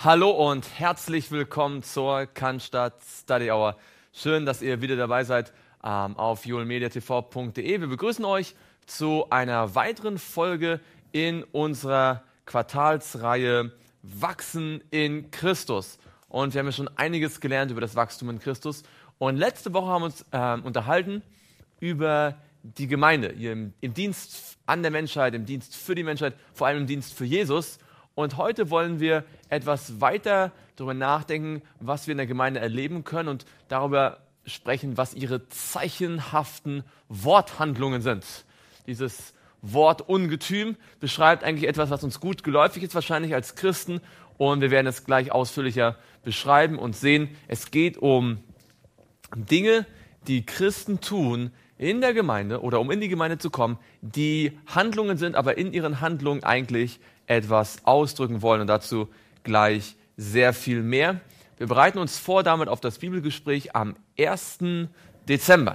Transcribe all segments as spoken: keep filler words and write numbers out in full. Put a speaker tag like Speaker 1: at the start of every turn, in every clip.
Speaker 1: Hallo und herzlich willkommen zur Cannstatt Study Hour. Schön, dass ihr wieder dabei seid ähm, auf julmediatv punkt de. Wir begrüßen euch zu einer weiteren Folge in unserer Quartalsreihe Wachsen in Christus. Und wir haben ja schon einiges gelernt über das Wachstum in Christus. Und letzte Woche haben wir uns ähm, unterhalten über die Gemeinde, im, im Dienst an der Menschheit, im Dienst für die Menschheit, vor allem im Dienst für Jesus. Und heute wollen wir etwas weiter darüber nachdenken, was wir in der Gemeinde erleben können und darüber sprechen, was ihre zeichenhaften Worthandlungen sind. Dieses Wort Ungetüm beschreibt eigentlich etwas, was uns gut geläufig ist, wahrscheinlich als Christen. Und wir werden es gleich ausführlicher beschreiben und sehen, es geht um Dinge, die Christen tun in der Gemeinde oder um in die Gemeinde zu kommen, die Handlungen sind, aber in ihren Handlungen eigentlich etwas ausdrücken wollen und dazu gleich sehr viel mehr. Wir bereiten uns vor damit auf das Bibelgespräch am ersten Dezember.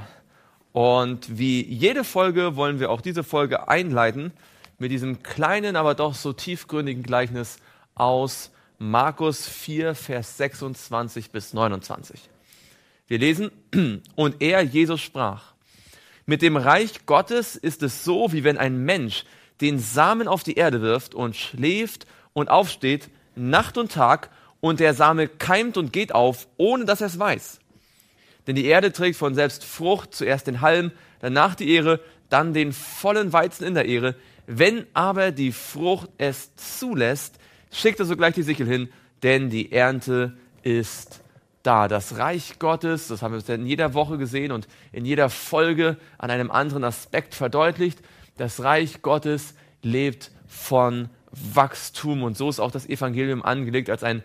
Speaker 1: Und wie jede Folge wollen wir auch diese Folge einleiten mit diesem kleinen, aber doch so tiefgründigen Gleichnis aus Markus vier, Vers sechsundzwanzig bis neunundzwanzig. Wir lesen, und er, Jesus, sprach: Mit dem Reich Gottes ist es so, wie wenn ein Mensch den Samen auf die Erde wirft und schläft und aufsteht, Nacht und Tag, und der Same keimt und geht auf, ohne dass er es weiß. Denn die Erde trägt von selbst Frucht, zuerst den Halm, danach die Ähre, dann den vollen Weizen in der Ähre. Wenn aber die Frucht es zulässt, schickt er sogleich die Sichel hin, denn die Ernte ist da. Das Reich Gottes, das haben wir in jeder Woche gesehen und in jeder Folge an einem anderen Aspekt verdeutlicht. Das Reich Gottes lebt von Wachstum und so ist auch das Evangelium angelegt als ein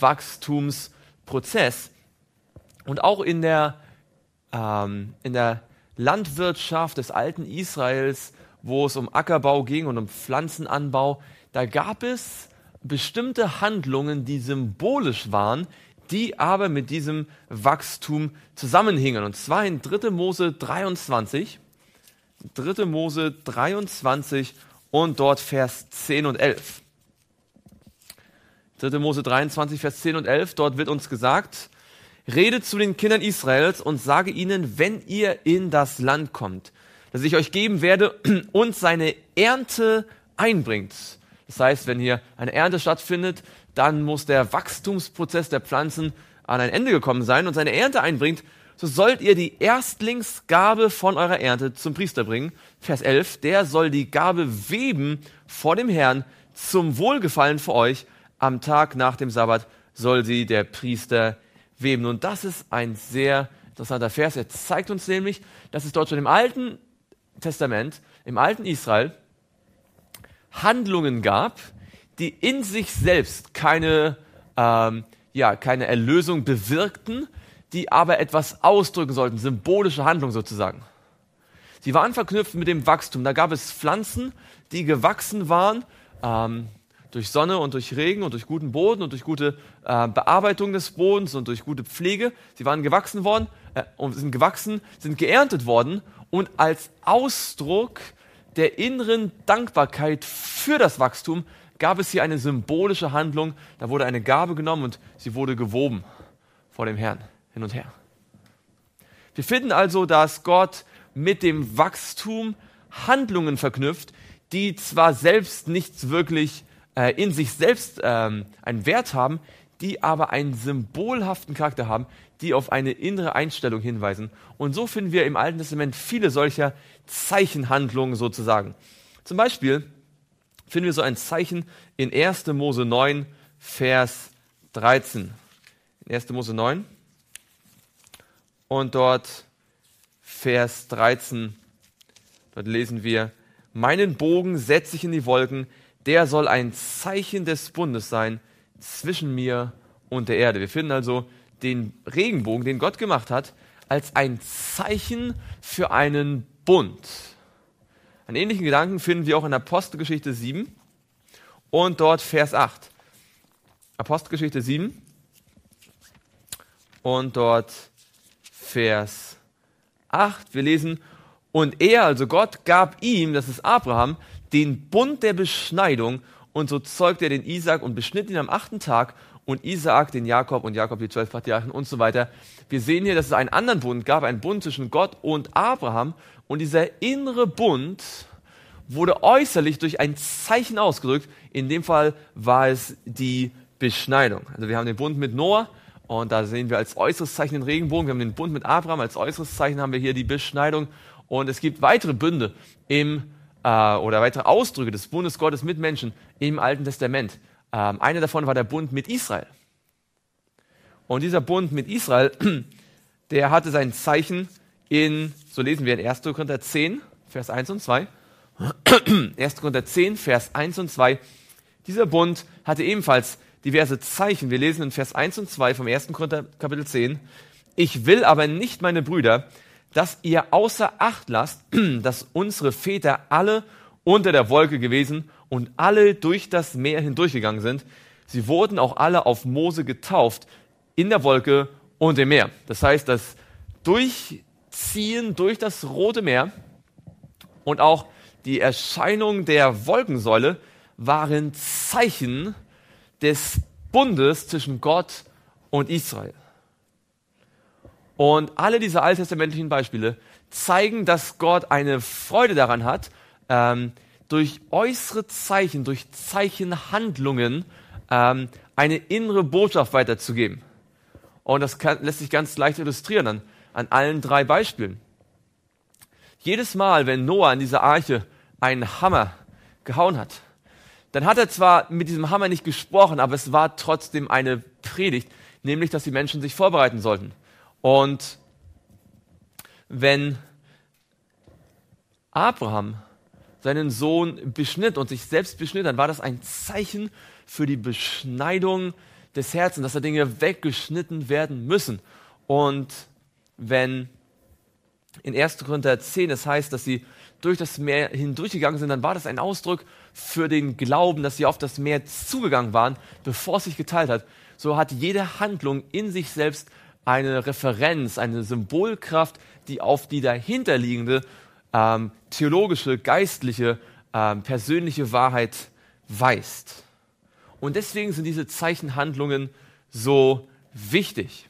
Speaker 1: Wachstumsprozess. Und auch in der, ähm, in der Landwirtschaft des alten Israels, wo es um Ackerbau ging und um Pflanzenanbau, da gab es bestimmte Handlungen, die symbolisch waren, die aber mit diesem Wachstum zusammenhingen. Und zwar in dritter Mose dreiundzwanzig, dritter Mose dreiundzwanzig und dort Vers zehn und elf. dritter Mose dreiundzwanzig, Vers zehn und elf, dort wird uns gesagt: Redet zu den Kindern Israels und sage ihnen, wenn ihr in das Land kommt, das ich euch geben werde und seine Ernte einbringt. Das heißt, wenn hier eine Ernte stattfindet, dann muss der Wachstumsprozess der Pflanzen an ein Ende gekommen sein und seine Ernte einbringt, so sollt ihr die Erstlingsgabe von eurer Ernte zum Priester bringen. Vers elf, der soll die Gabe weben vor dem Herrn zum Wohlgefallen für euch. Am Tag nach dem Sabbat soll sie der Priester weben. Und das ist ein sehr interessanter Vers. Er zeigt uns nämlich, dass es dort schon im Alten Testament, im alten Israel, Handlungen gab, die in sich selbst keine, ähm, ja, keine Erlösung bewirkten, die aber etwas ausdrücken sollten, symbolische Handlungen sozusagen. Sie waren verknüpft mit dem Wachstum. Da gab es Pflanzen, die gewachsen waren ähm, durch Sonne und durch Regen und durch guten Boden und durch gute äh, Bearbeitung des Bodens und durch gute Pflege. Sie waren gewachsen worden äh, und sind gewachsen, sind geerntet worden und als Ausdruck der inneren Dankbarkeit für das Wachstum gab es hier eine symbolische Handlung. Da wurde eine Gabe genommen und sie wurde gewoben vor dem Herrn hin und her. Wir finden also, dass Gott mit dem Wachstum Handlungen verknüpft, die zwar selbst nichts wirklich äh, in sich selbst ähm, einen Wert haben, die aber einen symbolhaften Charakter haben, die auf eine innere Einstellung hinweisen. Und so finden wir im Alten Testament viele solcher Zeichenhandlungen sozusagen. Zum Beispiel finden wir so ein Zeichen in erster Mose neun, Vers dreizehn. In erster Mose neun und dort Vers dreizehn. Dort lesen wir: Meinen Bogen setze ich in die Wolken, der soll ein Zeichen des Bundes sein zwischen mir und der Erde. Wir finden also den Regenbogen, den Gott gemacht hat, als ein Zeichen für einen Bund. Einen ähnlichen Gedanken finden wir auch in Apostelgeschichte sieben und dort Vers acht. Apostelgeschichte sieben und dort Vers acht. Wir lesen: Und er, also Gott, gab ihm, das ist Abraham, den Bund der Beschneidung, und so zeugte er den Isaak und beschnitt ihn am achten Tag und Isaak den Jakob und Jakob die zwölf Patriarchen und so weiter. Wir sehen hier, dass es einen anderen Bund gab, einen Bund zwischen Gott und Abraham. Und dieser innere Bund wurde äußerlich durch ein Zeichen ausgedrückt. In dem Fall war es die Beschneidung. Also wir haben den Bund mit Noah und da sehen wir als äußeres Zeichen den Regenbogen. Wir haben den Bund mit Abraham, als äußeres Zeichen haben wir hier die Beschneidung. Und es gibt weitere Bünde im, äh, oder weitere Ausdrücke des Bundes Gottes mit Menschen im Alten Testament. Ähm, einer davon war der Bund mit Israel. Und dieser Bund mit Israel, der hatte sein Zeichen in, so lesen wir in erster Korinther zehn, Vers eins und zwei. erster Korinther zehn, Vers eins und zwei. Dieser Bund hatte ebenfalls diverse Zeichen. Wir lesen in Vers eins und zwei vom erster Korinther Kapitel zehn. Ich will aber nicht, meine Brüder, dass ihr außer Acht lasst, dass unsere Väter alle unter der Wolke gewesen und alle durch das Meer hindurchgegangen sind. Sie wurden auch alle auf Mose getauft, in der Wolke und im Meer. Das heißt, das Durchziehen durch das Rote Meer und auch die Erscheinung der Wolkensäule waren Zeichen des Bundes zwischen Gott und Israel. Und alle diese alttestamentlichen Beispiele zeigen, dass Gott eine Freude daran hat, ähm, durch äußere Zeichen, durch Zeichenhandlungen ähm, eine innere Botschaft weiterzugeben. Und das kann, lässt sich ganz leicht illustrieren an, an allen drei Beispielen. Jedes Mal, wenn Noah in dieser Arche einen Hammer gehauen hat, dann hat er zwar mit diesem Hammer nicht gesprochen, aber es war trotzdem eine Predigt, nämlich, dass die Menschen sich vorbereiten sollten. Und wenn Abraham seinen Sohn beschnitt und sich selbst beschnitt, dann war das ein Zeichen für die Beschneidung des Herzens, dass da Dinge weggeschnitten werden müssen. Und wenn in erster Korinther zehn es heißt, dass sie durch das Meer hindurchgegangen sind, dann war das ein Ausdruck für den Glauben, dass sie auf das Meer zugegangen waren, bevor es sich geteilt hat. So hat jede Handlung in sich selbst eine Referenz, eine Symbolkraft, die auf die dahinterliegende ähm, theologische, geistliche, ähm, persönliche Wahrheit weist. Und deswegen sind diese Zeichenhandlungen so wichtig.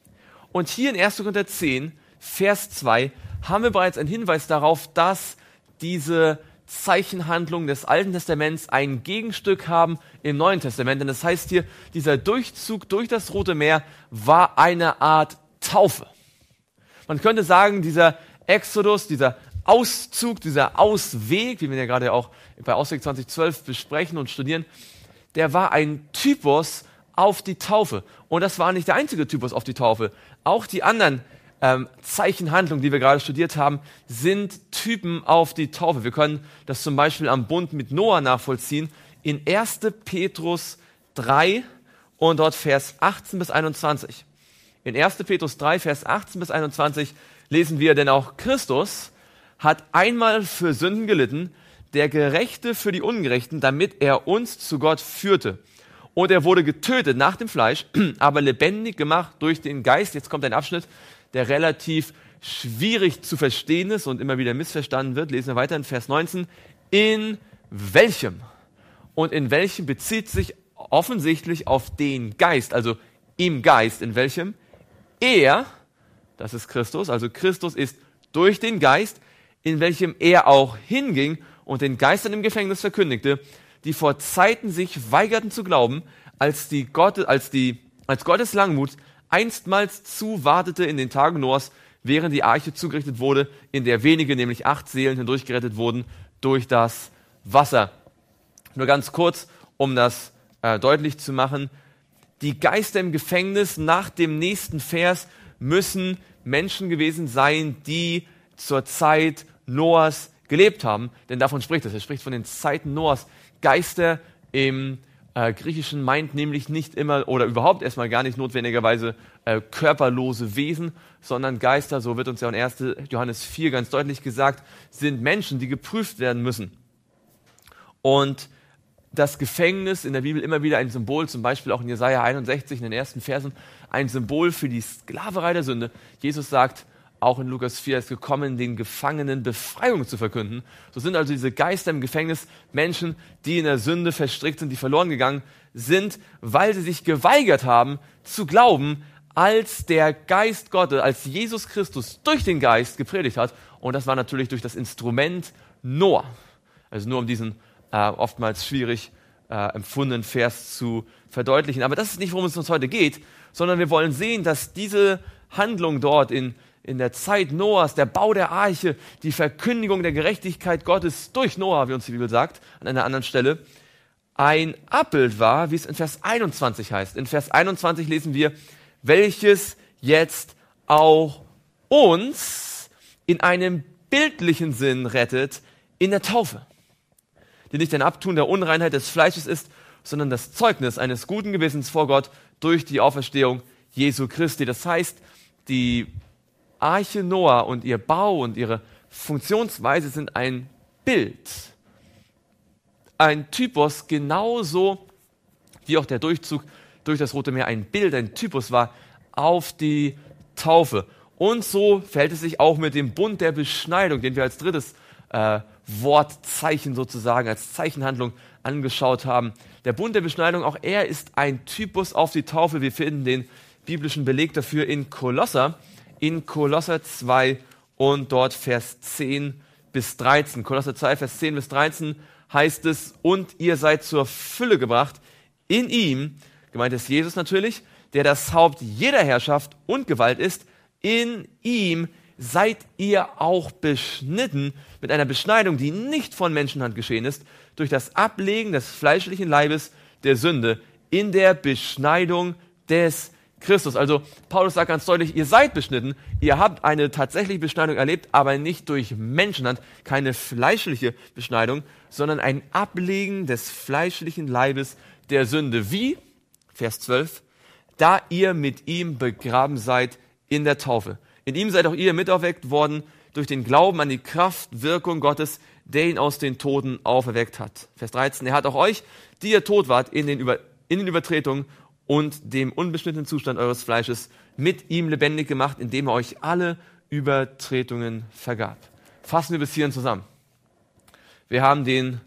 Speaker 1: Und hier in erster Korinther zehn, Vers zwei, haben wir bereits einen Hinweis darauf, dass diese Zeichenhandlungen des Alten Testaments ein Gegenstück haben im Neuen Testament. Denn das heißt hier, dieser Durchzug durch das Rote Meer war eine Art Taufe. Man könnte sagen, dieser Exodus, dieser Auszug, dieser Ausweg, wie wir ja gerade auch bei Ausweg zwanzig zwölf besprechen und studieren, der war ein Typus auf die Taufe. Und das war nicht der einzige Typus auf die Taufe. Auch die anderen ähm, Zeichenhandlungen, die wir gerade studiert haben, sind Typen auf die Taufe. Wir können das zum Beispiel am Bund mit Noah nachvollziehen. In erster Petrus drei und dort Vers achtzehn bis einundzwanzig. In erster Petrus drei, Vers achtzehn bis einundzwanzig lesen wir, denn auch Christus hat einmal für Sünden gelitten, der Gerechte für die Ungerechten, damit er uns zu Gott führte. Und er wurde getötet nach dem Fleisch, aber lebendig gemacht durch den Geist. Jetzt kommt ein Abschnitt, der relativ schwierig zu verstehen ist und immer wieder missverstanden wird. Lesen wir weiter in Vers neunzehn. In welchem? Und in welchem bezieht sich offensichtlich auf den Geist, also im Geist, in welchem er, das ist Christus, also Christus ist durch den Geist, in welchem er auch hinging und den Geistern im Gefängnis verkündigte, die vor Zeiten sich weigerten zu glauben, als die Gott, als die, als Gottes Langmut einstmals zuwartete in den Tagen Noahs, während die Arche zugerichtet wurde, in der wenige, nämlich acht Seelen, hindurchgerettet wurden durch das Wasser. Nur ganz kurz, um das äh, deutlich zu machen. Die Geister im Gefängnis nach dem nächsten Vers müssen Menschen gewesen sein, die zur Zeit Noahs gelebt haben, denn davon spricht es. Er spricht von den Zeiten Noahs. Geister im äh, Griechischen meint nämlich nicht immer oder überhaupt erstmal gar nicht notwendigerweise äh, körperlose Wesen, sondern Geister, so wird uns ja in erster Johannes vier ganz deutlich gesagt, sind Menschen, die geprüft werden müssen. Und das Gefängnis in der Bibel immer wieder ein Symbol, zum Beispiel auch in Jesaja einundsechzig in den ersten Versen, ein Symbol für die Sklaverei der Sünde. Jesus sagt, auch in Lukas vier ist gekommen, den Gefangenen Befreiung zu verkünden. So sind also diese Geister im Gefängnis Menschen, die in der Sünde verstrickt sind, die verloren gegangen sind, weil sie sich geweigert haben zu glauben, als der Geist Gottes, als Jesus Christus durch den Geist gepredigt hat. Und das war natürlich durch das Instrument Noah. Also nur um diesen äh, oftmals schwierig äh, empfundenen Vers zu verdeutlichen. Aber das ist nicht, worum es uns heute geht, sondern wir wollen sehen, dass diese Handlung dort in, in der Zeit Noahs, der Bau der Arche, die Verkündigung der Gerechtigkeit Gottes durch Noah, wie uns die Bibel sagt, an einer anderen Stelle, ein Abbild war, wie es in Vers einundzwanzig heißt. In Vers einundzwanzig lesen wir, welches jetzt auch uns in einem bildlichen Sinn rettet in der Taufe, die nicht ein Abtun der Unreinheit des Fleisches ist, sondern das Zeugnis eines guten Gewissens vor Gott durch die Auferstehung Jesu Christi. Das heißt, die Arche Noah und ihr Bau und ihre Funktionsweise sind ein Bild, ein Typus, genauso wie auch der Durchzug durch das Rote Meer ein Bild, ein Typus war auf die Taufe. Und so verhält es sich auch mit dem Bund der Beschneidung, den wir als drittes äh, Wortzeichen sozusagen, als Zeichenhandlung angeschaut haben. Der Bund der Beschneidung, auch er ist ein Typus auf die Taufe. Wir finden den biblischen Beleg dafür in Kolosser, in Kolosser zwei und dort Vers zehn bis dreizehn. Kolosser zwei, Vers zehn bis dreizehn heißt es, und ihr seid zur Fülle gebracht in ihm, gemeint ist Jesus natürlich, der das Haupt jeder Herrschaft und Gewalt ist. In ihm seid ihr auch beschnitten mit einer Beschneidung, die nicht von Menschenhand geschehen ist, durch das Ablegen des fleischlichen Leibes der Sünde in der Beschneidung des Christus. Also Paulus sagt ganz deutlich, ihr seid beschnitten, ihr habt eine tatsächliche Beschneidung erlebt, aber nicht durch Menschenhand, keine fleischliche Beschneidung, sondern ein Ablegen des fleischlichen Leibes der Sünde. Wie? Vers zwölf. Da ihr mit ihm begraben seid in der Taufe. In ihm seid auch ihr mitauferweckt worden durch den Glauben an die Kraftwirkung Gottes, der ihn aus den Toten auferweckt hat. Vers dreizehn. Er hat auch euch, die ihr tot wart in den, Über, in den Übertretungen und dem unbeschnittenen Zustand eures Fleisches, mit ihm lebendig gemacht, indem er euch alle Übertretungen vergab. Fassen wir bis hierhin zusammen. Wir haben den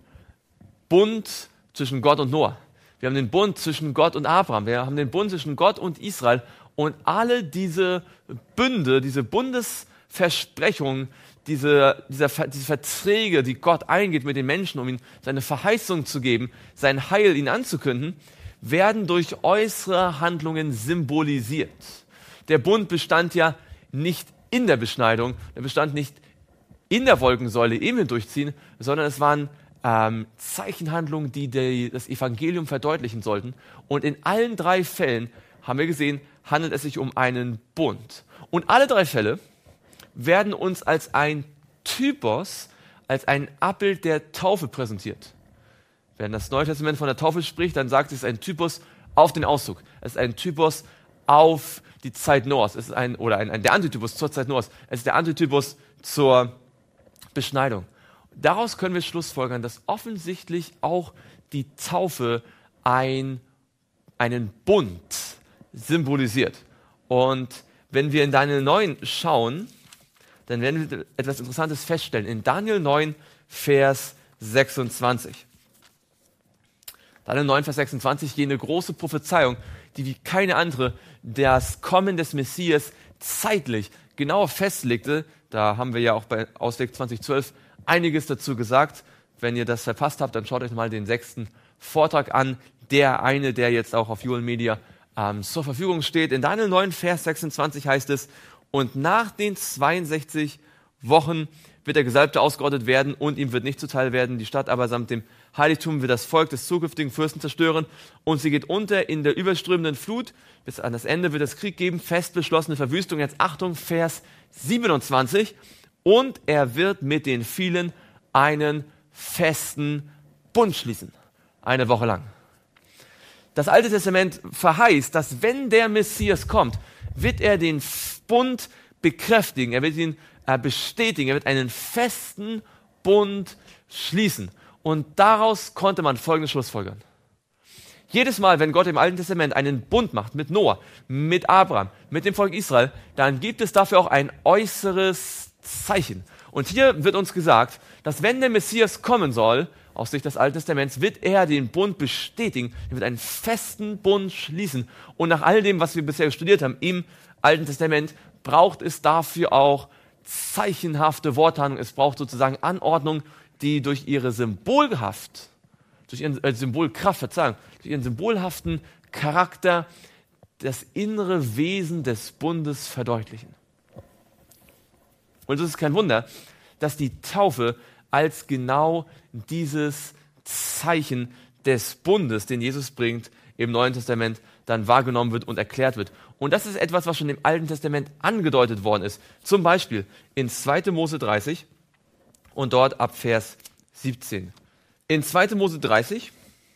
Speaker 1: Bund zwischen Gott und Noah. Wir haben den Bund zwischen Gott und Abraham. Wir haben den Bund zwischen Gott und Israel. Und alle diese Bünde, diese Bundesversprechungen, diese, diese, diese Verträge, die Gott eingeht mit den Menschen, um ihnen seine Verheißung zu geben, sein Heil ihnen anzukünden, werden durch äußere Handlungen symbolisiert. Der Bund bestand ja nicht in der Beschneidung, der bestand nicht in der Wolkensäule im Hindurchziehen, sondern es waren ähm, Zeichenhandlungen, die, die das Evangelium verdeutlichen sollten. Und in allen drei Fällen, haben wir gesehen, handelt es sich um einen Bund. Und alle drei Fälle werden uns als ein Typos, als ein Abbild der Taufe präsentiert. Wenn das Neue Testament von der Taufe spricht, dann sagt es, es ist ein Typus auf den Auszug. Es ist ein Typus auf die Zeit Noahs. Es ist ein, oder ein, ein, der Antitypus zur Zeit Noahs. Es ist der Antitypus zur Beschneidung. Daraus können wir schlussfolgern, dass offensichtlich auch die Taufe ein, einen Bund symbolisiert. Und wenn wir in Daniel neun schauen, dann werden wir etwas Interessantes feststellen. In Daniel neun, Vers sechsundzwanzig. Daniel neun, Vers sechsundzwanzig, jene große Prophezeiung, die wie keine andere das Kommen des Messias zeitlich genau festlegte. Da haben wir ja auch bei Ausleg zwanzig zwölf einiges dazu gesagt. Wenn ihr das verpasst habt, dann schaut euch mal den sechsten Vortrag an. Der eine, der jetzt auch auf Joel Media ähm, zur Verfügung steht. In Daniel neun, Vers sechsundzwanzig heißt es, und nach den zweiundsechzig Wochen wird der Gesalbte ausgerottet werden und ihm wird nicht zuteil werden. Die Stadt aber samt dem Heiligtum wird das Volk des zukünftigen Fürsten zerstören und sie geht unter in der überströmenden Flut. Bis an das Ende wird es Krieg geben, fest beschlossene Verwüstung. Jetzt Achtung, Vers siebenundzwanzig. Und er wird mit den vielen einen festen Bund schließen. Eine Woche lang. Das Alte Testament verheißt, dass wenn der Messias kommt, wird er den Bund bekräftigen, er wird ihn äh, bestätigen, er wird einen festen Bund schließen. Und daraus konnte man Folgendes schlussfolgern. Jedes Mal, wenn Gott im Alten Testament einen Bund macht mit Noah, mit Abraham, mit dem Volk Israel, dann gibt es dafür auch ein äußeres Zeichen. Und hier wird uns gesagt, dass wenn der Messias kommen soll, aus Sicht des Alten Testaments, wird er den Bund bestätigen, er wird einen festen Bund schließen. Und nach all dem, was wir bisher studiert haben im Alten Testament, braucht es dafür auch zeichenhafte Worthandlung. Es braucht sozusagen Anordnung, die durch ihre Symbolhaft, durch ihren äh, Symbolkraft, Verzeihung, durch ihren symbolhaften Charakter das innere Wesen des Bundes verdeutlichen. Und es ist kein Wunder, dass die Taufe als genau dieses Zeichen des Bundes, den Jesus bringt, im Neuen Testament dann wahrgenommen wird und erklärt wird. Und das ist etwas, was schon im Alten Testament angedeutet worden ist. Zum Beispiel in zweiter Mose dreißig und dort ab Vers siebzehn. In zweiter Mose dreißig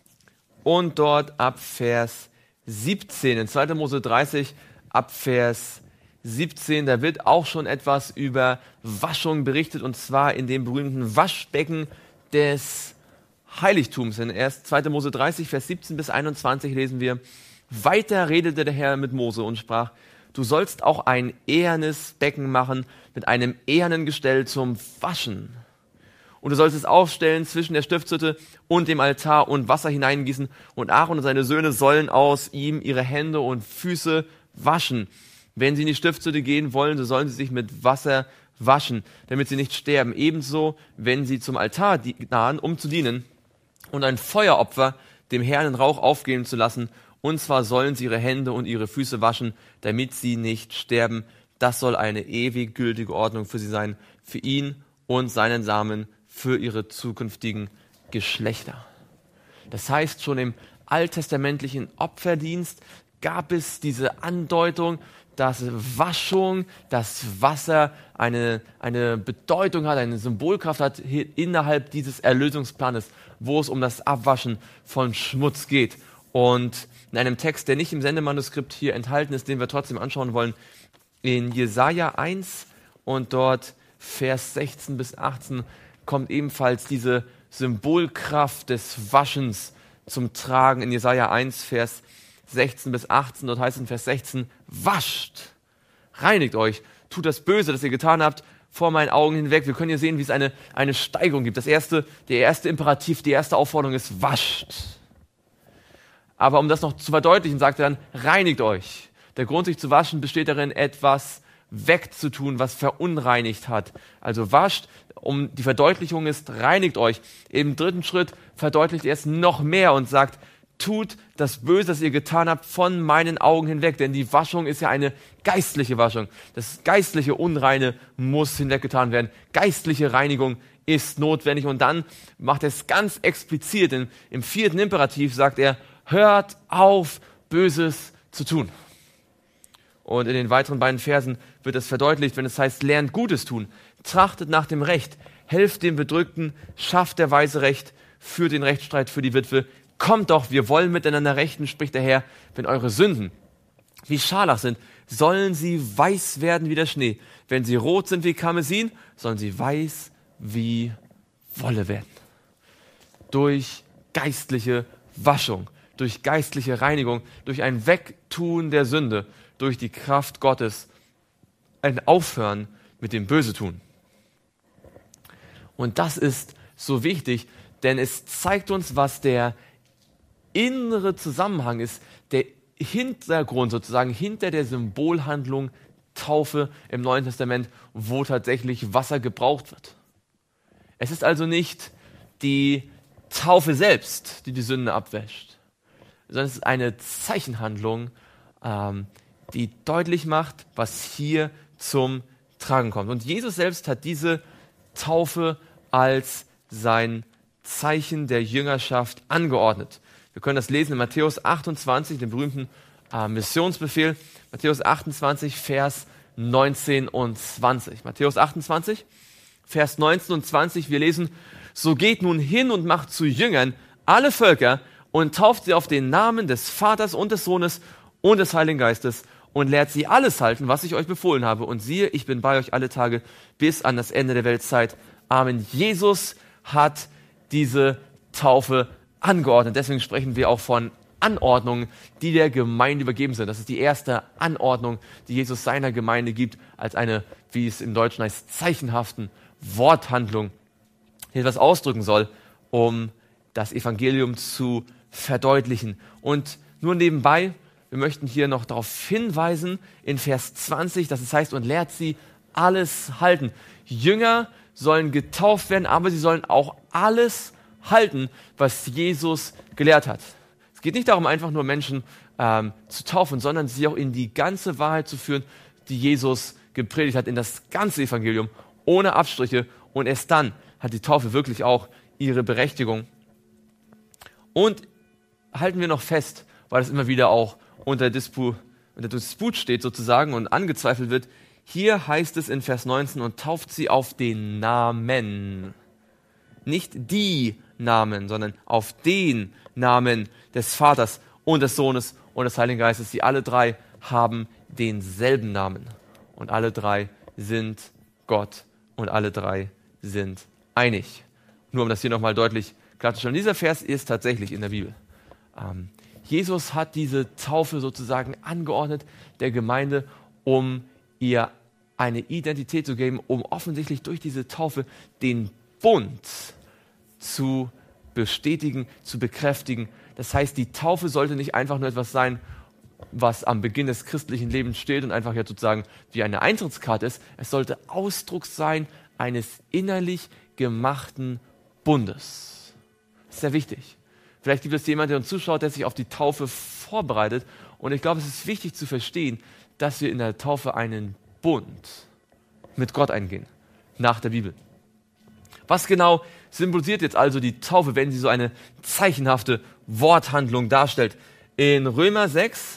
Speaker 1: und dort ab Vers siebzehn. In zweiter Mose dreißig ab Vers siebzehn, da wird auch schon etwas über Waschung berichtet, und zwar in dem berühmten Waschbecken des Heiligtums. In zweiter Mose dreißig, Vers siebzehn bis einundzwanzig lesen wir: Weiter redete der Herr mit Mose und sprach: Du sollst auch ein ehernes Becken machen mit einem ehernen Gestell zum Waschen. Und du sollst es aufstellen zwischen der Stiftshütte und dem Altar und Wasser hineingießen. Und Aaron und seine Söhne sollen aus ihm ihre Hände und Füße waschen. Wenn sie in die Stiftshütte gehen wollen, so sollen sie sich mit Wasser waschen, damit sie nicht sterben. Ebenso, wenn sie zum Altar nahen, um zu dienen und ein Feueropfer dem Herrn in Rauch aufgehen zu lassen. Und zwar sollen sie ihre Hände und ihre Füße waschen, damit sie nicht sterben. Das soll eine ewig gültige Ordnung für sie sein, für ihn und seinen Samen, für ihre zukünftigen Geschlechter. Das heißt, schon im alttestamentlichen Opferdienst gab es diese Andeutung, dass Waschung, dass Wasser eine, eine Bedeutung hat, eine Symbolkraft hat innerhalb dieses Erlösungsplanes, wo es um das Abwaschen von Schmutz geht. Und in einem Text, der nicht im Sendemanuskript hier enthalten ist, den wir trotzdem anschauen wollen, in Jesaja eins und dort Vers sechzehn bis achtzehn kommt ebenfalls diese Symbolkraft des Waschens zum Tragen. In Jesaja eins, Vers sechzehn bis achtzehn, dort heißt es in Vers sechzehn: Wascht, reinigt euch, tut das Böse, das ihr getan habt, vor meinen Augen hinweg. Wir können hier sehen, wie es eine, eine Steigerung gibt. Das erste, der erste Imperativ, die erste Aufforderung ist: wascht. Aber um das noch zu verdeutlichen, sagt er dann: reinigt euch. Der Grund, sich zu waschen, besteht darin, etwas wegzutun, was verunreinigt hat. Also wascht, um die Verdeutlichung ist, reinigt euch. Im dritten Schritt verdeutlicht er es noch mehr und sagt: tut das Böse, das ihr getan habt, von meinen Augen hinweg. Denn die Waschung ist ja eine geistliche Waschung. Das geistliche Unreine muss hinweggetan werden. Geistliche Reinigung ist notwendig. Und dann macht er es ganz explizit. Denn im vierten Imperativ sagt er: hört auf, Böses zu tun. Und in den weiteren beiden Versen wird es verdeutlicht, wenn es heißt: lernt Gutes tun, trachtet nach dem Recht, helft dem Bedrückten, schafft der Weise Recht, führt den Rechtsstreit für die Witwe. Kommt doch, wir wollen miteinander rechten, spricht der Herr. Wenn eure Sünden wie Scharlach sind, sollen sie weiß werden wie der Schnee. Wenn sie rot sind wie Karmesin, sollen sie weiß wie Wolle werden. Durch geistliche Waschung, durch geistliche Reinigung, durch ein Wegtun der Sünde, durch die Kraft Gottes, ein Aufhören mit dem Bösetun. Und das ist so wichtig, denn es zeigt uns, was der innere Zusammenhang ist, der Hintergrund sozusagen hinter der Symbolhandlung Taufe im Neuen Testament, wo tatsächlich Wasser gebraucht wird. Es ist also nicht die Taufe selbst, die die Sünde abwäscht, sondern es ist eine Zeichenhandlung, ähm, die deutlich macht, was hier zum Tragen kommt. Und Jesus selbst hat diese Taufe als sein Zeichen der Jüngerschaft angeordnet. Wir können das lesen in Matthäus achtundzwanzig, dem berühmten äh, Missionsbefehl. Matthäus achtundzwanzig, Vers neunzehn und zwanzig. Matthäus achtundzwanzig, Vers neunzehn und zwanzig. Wir lesen: So geht nun hin und macht zu Jüngern alle Völker und tauft sie auf den Namen des Vaters und des Sohnes und des Heiligen Geistes und lehrt sie alles halten, was ich euch befohlen habe. Und siehe, ich bin bei euch alle Tage bis an das Ende der Weltzeit. Amen. Jesus hat diese Taufe angeordnet. Deswegen sprechen wir auch von Anordnungen, die der Gemeinde übergeben sind. Das ist die erste Anordnung, die Jesus seiner Gemeinde gibt, als eine, wie es im Deutschen heißt, zeichenhaften Worthandlung, die etwas ausdrücken soll, um das Evangelium zu verdeutlichen. Und nur nebenbei, wir möchten hier noch darauf hinweisen, in Vers zwanzig, dass es heißt, und lehrt sie alles halten. Jünger sollen getauft werden, aber sie sollen auch alles halten, was Jesus gelehrt hat. Es geht nicht darum, einfach nur Menschen ähm, zu taufen, sondern sie auch in die ganze Wahrheit zu führen, die Jesus gepredigt hat, in das ganze Evangelium, ohne Abstriche. Und erst dann hat die Taufe wirklich auch ihre Berechtigung. Und halten wir noch fest, weil es immer wieder auch unter Disput, unter Disput steht sozusagen und angezweifelt wird. Hier heißt es in Vers neunzehn, und tauft sie auf den Namen. Nicht die Namen, sondern auf den Namen des Vaters und des Sohnes und des Heiligen Geistes. Sie alle drei haben denselben Namen. Und alle drei sind Gott und alle drei sind einig. Nur um das hier nochmal deutlich klarzustellen. Dieser Vers ist tatsächlich in der Bibel. Ähm, Jesus hat diese Taufe sozusagen angeordnet der Gemeinde, um ihr eine Identität zu geben, um offensichtlich durch diese Taufe den Bund zu bestätigen, zu bekräftigen. Das heißt, die Taufe sollte nicht einfach nur etwas sein, was am Beginn des christlichen Lebens steht und einfach jetzt sozusagen wie eine Eintrittskarte ist. Es sollte Ausdruck sein eines innerlich gemachten Bundes. Das ist sehr wichtig. Vielleicht gibt es jemanden, der uns zuschaut, der sich auf die Taufe vorbereitet. Und ich glaube, es ist wichtig zu verstehen, dass wir in der Taufe einen Bund mit Gott eingehen, nach der Bibel. Was genau symbolisiert jetzt also die Taufe, wenn sie so eine zeichenhafte Worthandlung darstellt? In Römer sechs,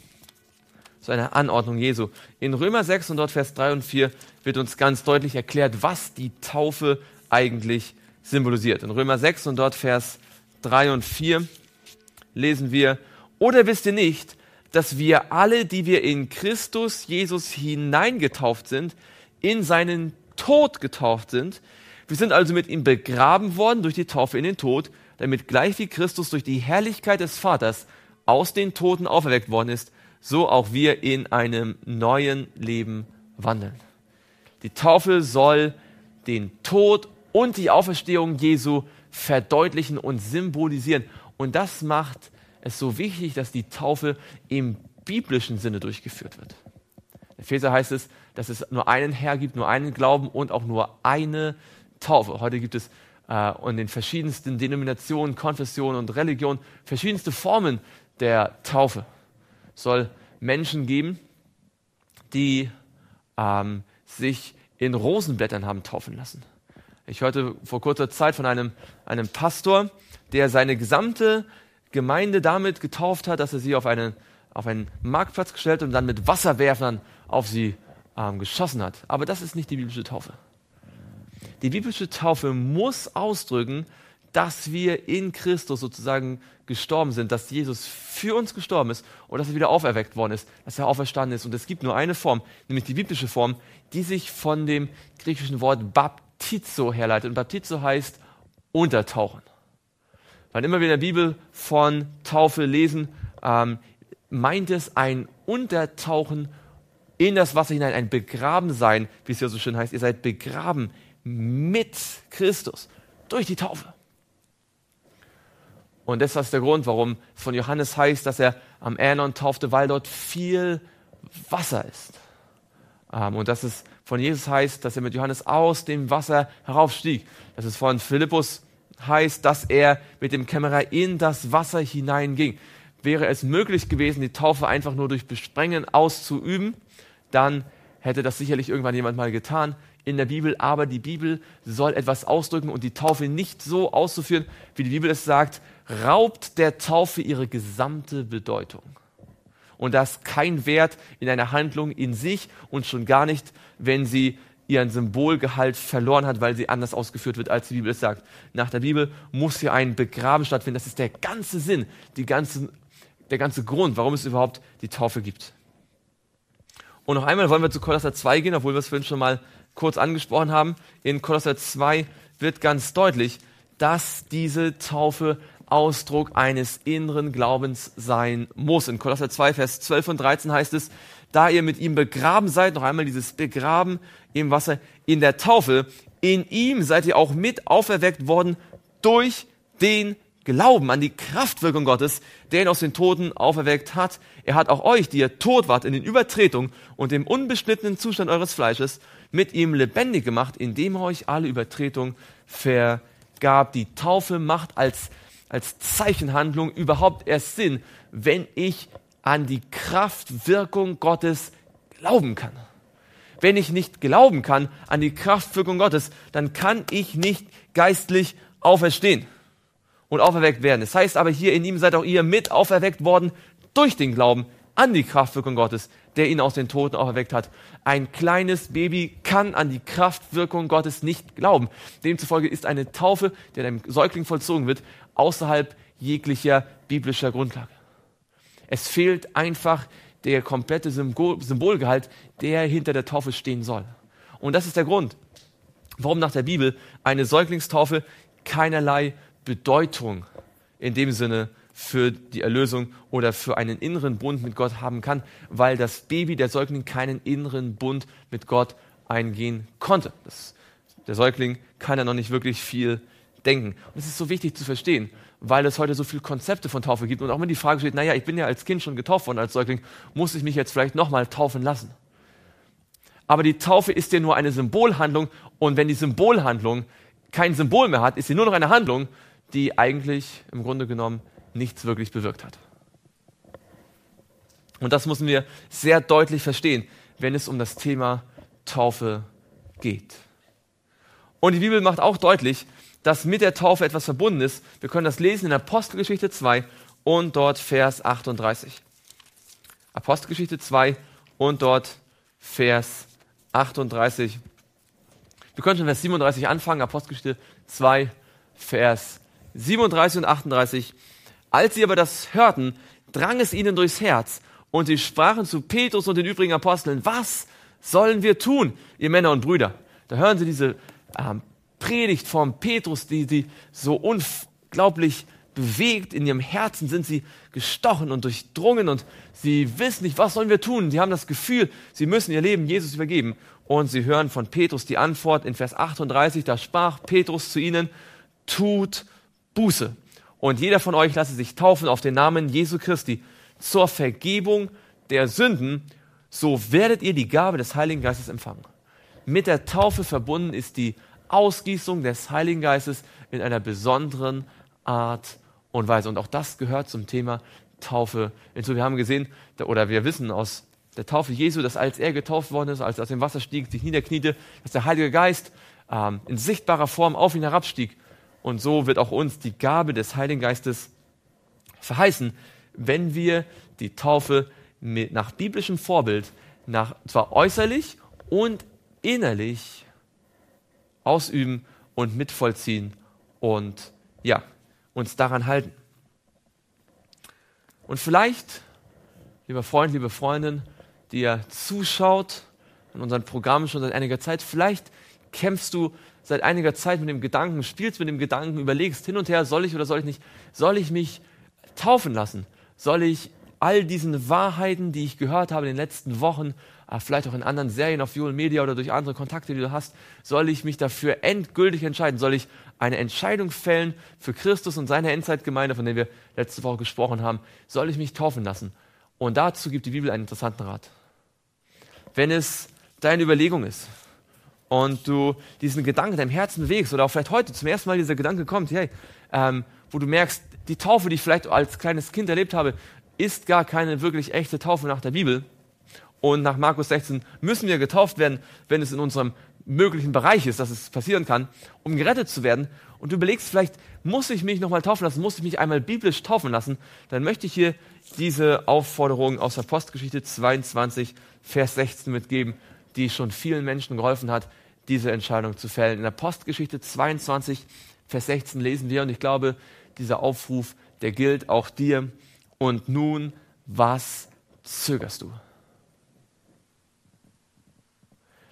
Speaker 1: so eine Anordnung Jesu, in Römer sechs und dort Vers drei und vier wird uns ganz deutlich erklärt, was die Taufe eigentlich symbolisiert. In Römer sechs und dort Vers drei und vier lesen wir, oder wisst ihr nicht, dass wir alle, die wir in Christus Jesus hineingetauft sind, in seinen Tod getauft sind. Wir sind also mit ihm begraben worden durch die Taufe in den Tod, damit gleich wie Christus durch die Herrlichkeit des Vaters aus den Toten auferweckt worden ist, so auch wir in einem neuen Leben wandeln. Die Taufe soll den Tod und die Auferstehung Jesu verdeutlichen und symbolisieren. Und das macht es so wichtig, dass die Taufe im biblischen Sinne durchgeführt wird. In Epheser heißt es, dass es nur einen Herr gibt, nur einen Glauben und auch nur eine Taufe. Heute gibt es äh, in den verschiedensten Denominationen, Konfessionen und Religionen verschiedenste Formen der Taufe. Es soll Menschen geben, die ähm, sich in Rosenblättern haben taufen lassen. Ich hörte vor kurzer Zeit von einem, einem Pastor, der seine gesamte Gemeinde damit getauft hat, dass er sie auf, eine, auf einen Marktplatz gestellt und dann mit Wasserwerfern auf sie ähm, geschossen hat. Aber das ist nicht die biblische Taufe. Die biblische Taufe muss ausdrücken, dass wir in Christus sozusagen gestorben sind, dass Jesus für uns gestorben ist und dass er wieder auferweckt worden ist, dass er auferstanden ist. Und es gibt nur eine Form, nämlich die biblische Form, die sich von dem griechischen Wort Baptizo herleitet. Und Baptizo heißt untertauchen. Wann immer wir in der Bibel von Taufe lesen, ähm, meint es ein Untertauchen in das Wasser hinein, ein Begrabensein, wie es ja so schön heißt. Ihr seid begraben mit Christus durch die Taufe. Und das ist der Grund, warum es von Johannes heißt, dass er am Änon taufte, weil dort viel Wasser ist. Ähm, und dass es von Jesus heißt, dass er mit Johannes aus dem Wasser heraufstieg. Dass es von Philippus heißt, dass er mit dem Kämmerer in das Wasser hineinging. Wäre es möglich gewesen, die Taufe einfach nur durch Besprengen auszuüben, dann hätte das sicherlich irgendwann jemand mal getan in der Bibel. Aber die Bibel soll etwas ausdrücken und die Taufe nicht so auszuführen, wie die Bibel es sagt, raubt der Taufe ihre gesamte Bedeutung. Und da ist kein Wert in einer Handlung in sich und schon gar nicht, wenn sie ihren Symbolgehalt verloren hat, weil sie anders ausgeführt wird, als die Bibel es sagt. Nach der Bibel muss hier ein Begraben stattfinden. Das ist der ganze Sinn, die ganze, der ganze Grund, warum es überhaupt die Taufe gibt. Und noch einmal wollen wir zu Kolosser zwei gehen, obwohl wir es vorhin schon mal kurz angesprochen haben. In Kolosser zwei wird ganz deutlich, dass diese Taufe Ausdruck eines inneren Glaubens sein muss. In Kolosser zwei, Vers zwölf und dreizehn heißt es, da ihr mit ihm begraben seid, noch einmal dieses Begraben im Wasser, in der Taufe, in ihm seid ihr auch mit auferweckt worden durch den Glauben an die Kraftwirkung Gottes, der ihn aus den Toten auferweckt hat. Er hat auch euch, die ihr tot wart in den Übertretungen und dem unbeschnittenen Zustand eures Fleisches, mit ihm lebendig gemacht, indem er euch alle Übertretungen vergab. Die Taufe macht als, als Zeichenhandlung überhaupt erst Sinn, wenn ich an die Kraftwirkung Gottes glauben kann. Wenn ich nicht glauben kann an die Kraftwirkung Gottes, dann kann ich nicht geistlich auferstehen und auferweckt werden. Das heißt aber hier, in ihm seid auch ihr mit auferweckt worden durch den Glauben an die Kraftwirkung Gottes, der ihn aus den Toten auferweckt hat. Ein kleines Baby kann an die Kraftwirkung Gottes nicht glauben. Demzufolge ist eine Taufe, die an einem Säugling vollzogen wird, außerhalb jeglicher biblischer Grundlage. Es fehlt einfach der komplette Symbol, Symbolgehalt, der hinter der Taufe stehen soll. Und das ist der Grund, warum nach der Bibel eine Säuglingstaufe keinerlei Bedeutung in dem Sinne für die Erlösung oder für einen inneren Bund mit Gott haben kann, weil das Baby, der Säugling, keinen inneren Bund mit Gott eingehen konnte. Das, der Säugling kann ja noch nicht wirklich viel denken. Und es ist so wichtig zu verstehen, weil es heute so viele Konzepte von Taufe gibt und auch immer die Frage steht, naja, ich bin ja als Kind schon getauft worden, als Säugling, muss ich mich jetzt vielleicht nochmal taufen lassen? Aber die Taufe ist ja nur eine Symbolhandlung und wenn die Symbolhandlung kein Symbol mehr hat, ist sie nur noch eine Handlung, die eigentlich im Grunde genommen nichts wirklich bewirkt hat. Und das müssen wir sehr deutlich verstehen, wenn es um das Thema Taufe geht. Und die Bibel macht auch deutlich, dass mit der Taufe etwas verbunden ist. Wir können das lesen in Apostelgeschichte zwei und dort Vers achtunddreißig. Apostelgeschichte zwei und dort Vers achtunddreißig. Wir können schon Vers siebenunddreißig anfangen. Apostelgeschichte zwei, Vers siebenunddreißig und achtunddreißig. Als sie aber das hörten, drang es ihnen durchs Herz und sie sprachen zu Petrus und den übrigen Aposteln, was sollen wir tun, ihr Männer und Brüder? Da hören sie diese ähm, Predigt von Petrus, die sie so unglaublich bewegt. In ihrem Herzen sind sie gestochen und durchdrungen und sie wissen nicht, was sollen wir tun. Sie haben das Gefühl, sie müssen ihr Leben Jesus übergeben. Und sie hören von Petrus die Antwort in Vers achtunddreißig, da sprach Petrus zu ihnen, tut Buße. Und jeder von euch lasse sich taufen auf den Namen Jesu Christi zur Vergebung der Sünden, so werdet ihr die Gabe des Heiligen Geistes empfangen. Mit der Taufe verbunden ist die Ausgießung des Heiligen Geistes in einer besonderen Art und Weise. Und auch das gehört zum Thema Taufe hinzu. Wir haben gesehen, oder wir wissen aus der Taufe Jesu, dass als er getauft worden ist, als er aus dem Wasser stieg, sich niederkniete, dass der Heilige Geist ähm, in sichtbarer Form auf ihn herabstieg. Und so wird auch uns die Gabe des Heiligen Geistes verheißen, wenn wir die Taufe mit, nach biblischem Vorbild, nach, zwar äußerlich und innerlich ausüben und mitvollziehen und ja, uns daran halten. Und vielleicht, lieber Freund, liebe Freundin, die ja zuschaut in unserem Programm schon seit einiger Zeit, vielleicht kämpfst du seit einiger Zeit mit dem Gedanken, spielst mit dem Gedanken, überlegst hin und her, soll ich oder soll ich nicht, soll ich mich taufen lassen? Soll ich all diesen Wahrheiten, die ich gehört habe in den letzten Wochen, vielleicht auch in anderen Serien auf Joel Media oder durch andere Kontakte, die du hast, soll ich mich dafür endgültig entscheiden? Soll ich eine Entscheidung fällen für Christus und seine Endzeitgemeinde, von der wir letzte Woche gesprochen haben? Soll ich mich taufen lassen? Und dazu gibt die Bibel einen interessanten Rat. Wenn es deine Überlegung ist und du diesen Gedanken in deinem Herzen bewegst oder auch vielleicht heute zum ersten Mal dieser Gedanke kommt, hey, ähm, wo du merkst, die Taufe, die ich vielleicht als kleines Kind erlebt habe, ist gar keine wirklich echte Taufe nach der Bibel. Und nach Markus sechzehn müssen wir getauft werden, wenn es in unserem möglichen Bereich ist, dass es passieren kann, um gerettet zu werden. Und du überlegst vielleicht, muss ich mich nochmal taufen lassen, muss ich mich einmal biblisch taufen lassen? Dann möchte ich hier diese Aufforderung aus Apostelgeschichte zweiundzwanzig, Vers sechzehn mitgeben, die schon vielen Menschen geholfen hat, diese Entscheidung zu fällen. In Apostelgeschichte zweiundzwanzig, Vers sechzehn lesen wir, und ich glaube, dieser Aufruf, der gilt auch dir. Und nun, was zögerst du?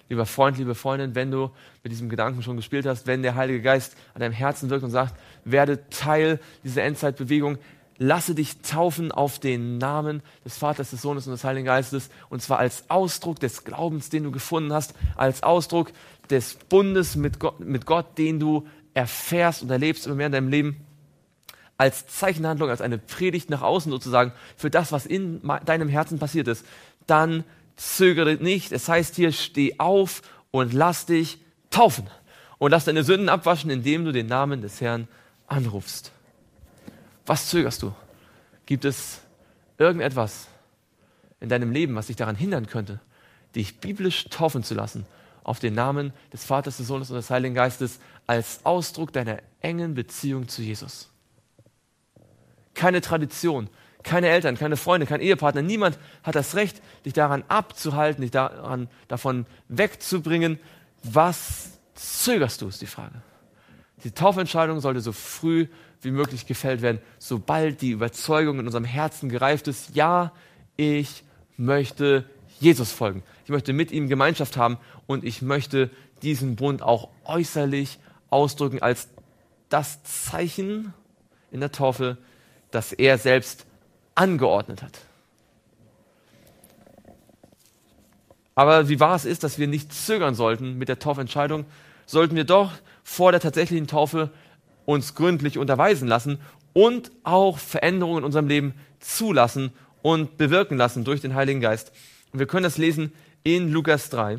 Speaker 1: lieber Freund, liebe Freundin, wenn du mit diesem Gedanken schon gespielt hast, wenn der Heilige Geist an deinem Herzen wirkt und sagt, werde Teil dieser Endzeitbewegung, lasse dich taufen auf den Namen des Vaters, des Sohnes und des Heiligen Geistes, und zwar als Ausdruck des Glaubens, den du gefunden hast, als Ausdruck des Bundes mit Gott, mit Gott, den du erfährst und erlebst immer mehr in deinem Leben, als Zeichenhandlung, als eine Predigt nach außen sozusagen für das, was in deinem Herzen passiert ist. Dann zögere nicht. Es heißt hier, steh auf und lass dich taufen. Und lass deine Sünden abwaschen, indem du den Namen des Herrn anrufst. Was zögerst du? Gibt es irgendetwas in deinem Leben, was dich daran hindern könnte, dich biblisch taufen zu lassen, auf den Namen des Vaters, des Sohnes und des Heiligen Geistes, als Ausdruck deiner engen Beziehung zu Jesus? Keine Tradition, keine Eltern, keine Freunde, kein Ehepartner, niemand hat das Recht, dich daran abzuhalten, dich daran, davon wegzubringen. Was zögerst du, ist die Frage. Die Taufentscheidung sollte so früh wie möglich gefällt werden, sobald die Überzeugung in unserem Herzen gereift ist, ja, ich möchte Jesus folgen. Ich möchte mit ihm Gemeinschaft haben und ich möchte diesen Bund auch äußerlich ausdrücken als das Zeichen in der Taufe, das er selbst angeordnet hat. Aber wie wahr es ist, dass wir nicht zögern sollten mit der Taufentscheidung, sollten wir doch vor der tatsächlichen Taufe uns gründlich unterweisen lassen und auch Veränderungen in unserem Leben zulassen und bewirken lassen durch den Heiligen Geist. Und wir können das lesen in Lukas drei,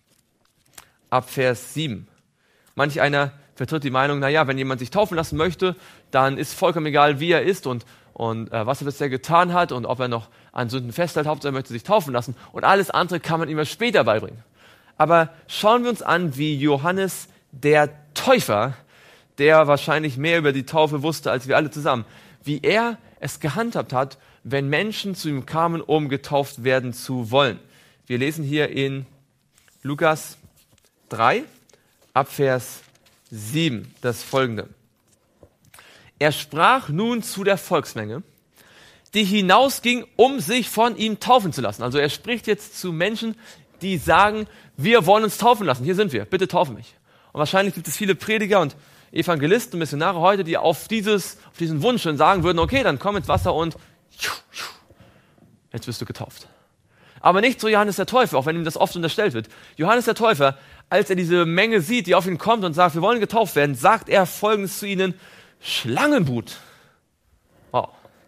Speaker 1: ab Vers sieben. Manch einer vertritt die Meinung, naja, wenn jemand sich taufen lassen möchte, dann ist vollkommen egal, wie er ist und, und äh, was er bisher getan hat und ob er noch an Sünden festhält, Hauptsache er möchte sich taufen lassen und alles andere kann man ihm erst später beibringen. Aber schauen wir uns an, wie Johannes der Täufer, der wahrscheinlich mehr über die Taufe wusste als wir alle zusammen, wie er es gehandhabt hat, wenn Menschen zu ihm kamen, um getauft werden zu wollen. Wir lesen hier in Lukas drei, ab Vers sieben, das folgende. Er sprach nun zu der Volksmenge, die hinausging, um sich von ihm taufen zu lassen. Also er spricht jetzt zu Menschen, die sagen, wir wollen uns taufen lassen. Hier sind wir, bitte taufe mich. Und wahrscheinlich gibt es viele Prediger und Evangelisten und Missionare heute, die auf, dieses, auf diesen Wunsch schon sagen würden, okay, dann komm ins Wasser und jetzt bist du getauft. Aber nicht so Johannes der Täufer, auch wenn ihm das oft unterstellt wird. Johannes der Täufer, als er diese Menge sieht, die auf ihn kommt und sagt, wir wollen getauft werden, sagt er Folgendes zu ihnen, Schlangenbrut. Wow.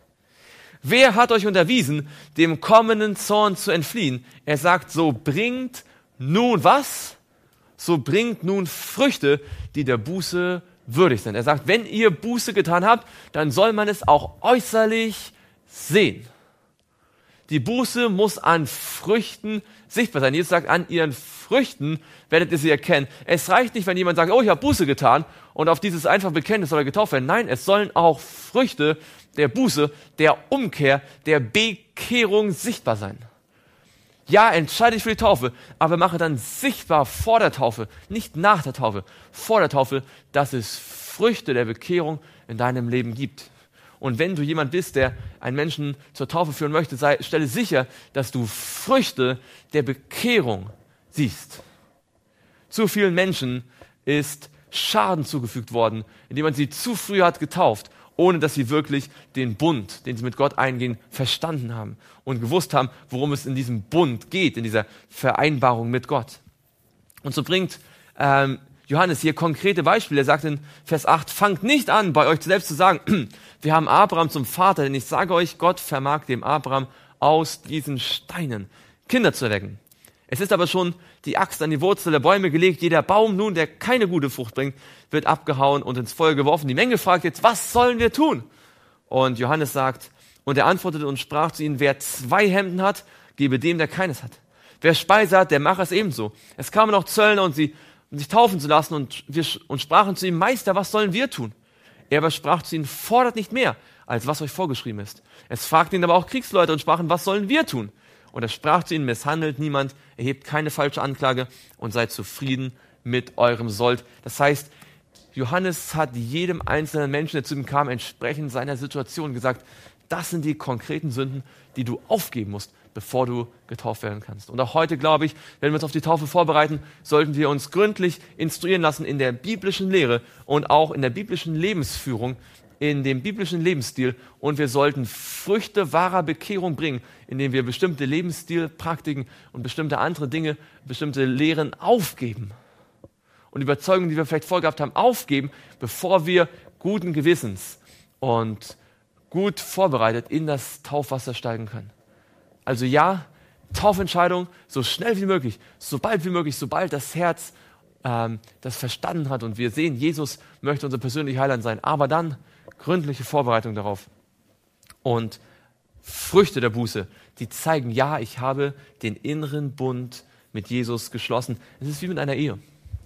Speaker 1: Wer hat euch unterwiesen, dem kommenden Zorn zu entfliehen? Er sagt, so bringt nun was? So bringt nun Früchte, die der Buße würdig sind. Er sagt, wenn ihr Buße getan habt, dann soll man es auch äußerlich sehen. Die Buße muss an Früchten sichtbar sein. Jesus sagt, an ihren Früchten werdet ihr sie erkennen. Es reicht nicht, wenn jemand sagt, oh, ich habe Buße getan und auf dieses einfache Bekenntnis soll er getauft werden. Nein, es sollen auch Früchte der Buße, der Umkehr, der Bekehrung sichtbar sein. Ja, entscheide dich für die Taufe, aber mache dann sichtbar vor der Taufe, nicht nach der Taufe, vor der Taufe, dass es Früchte der Bekehrung in deinem Leben gibt. Und wenn du jemand bist, der einen Menschen zur Taufe führen möchte, sei, stelle sicher, dass du Früchte der Bekehrung siehst. Zu vielen Menschen ist Schaden zugefügt worden, indem man sie zu früh hat getauft, ohne dass sie wirklich den Bund, den sie mit Gott eingehen, verstanden haben und gewusst haben, worum es in diesem Bund geht, in dieser Vereinbarung mit Gott. Und so bringt ähm, Johannes hier konkrete Beispiele. Er sagt in Vers acht, fangt nicht an, bei euch selbst zu sagen, wir haben Abraham zum Vater, denn ich sage euch, Gott vermag dem Abraham aus diesen Steinen Kinder zu erwecken. Es ist aber schon die Axt an die Wurzel der Bäume gelegt. Jeder Baum nun, der keine gute Frucht bringt, wird abgehauen und ins Feuer geworfen. Die Menge fragt jetzt, was sollen wir tun? Und Johannes sagt, und er antwortete und sprach zu ihnen, wer zwei Hemden hat, gebe dem, der keines hat. Wer Speise hat, der mache es ebenso. Es kamen noch Zöllner und sie, um sich taufen zu lassen und, wir, und sprachen zu ihm, Meister, was sollen wir tun? Er aber sprach zu ihnen, fordert nicht mehr, als was euch vorgeschrieben ist. Es fragten ihn aber auch Kriegsleute und sprachen, was sollen wir tun? Und er sprach zu ihnen, misshandelt niemand, erhebt keine falsche Anklage und seid zufrieden mit eurem Sold. Das heißt, Johannes hat jedem einzelnen Menschen, der zu ihm kam, entsprechend seiner Situation gesagt, das sind die konkreten Sünden, die du aufgeben musst. bevor du getauft werden kannst. Und auch heute, glaube ich, wenn wir uns auf die Taufe vorbereiten, sollten wir uns gründlich instruieren lassen in der biblischen Lehre und auch in der biblischen Lebensführung, in dem biblischen Lebensstil. Und wir sollten Früchte wahrer Bekehrung bringen, indem wir bestimmte Lebensstilpraktiken und bestimmte andere Dinge, bestimmte Lehren aufgeben. Und Überzeugungen, die wir vielleicht vorgehabt haben, aufgeben, bevor wir guten Gewissens und gut vorbereitet in das Taufwasser steigen können. Also ja, Taufentscheidung so schnell wie möglich, so bald wie möglich, sobald das Herz ähm, das verstanden hat und wir sehen, Jesus möchte unser persönlicher Heiland sein, aber dann gründliche Vorbereitung darauf. Und Früchte der Buße, die zeigen, ja, ich habe den inneren Bund mit Jesus geschlossen. Es ist wie mit einer Ehe.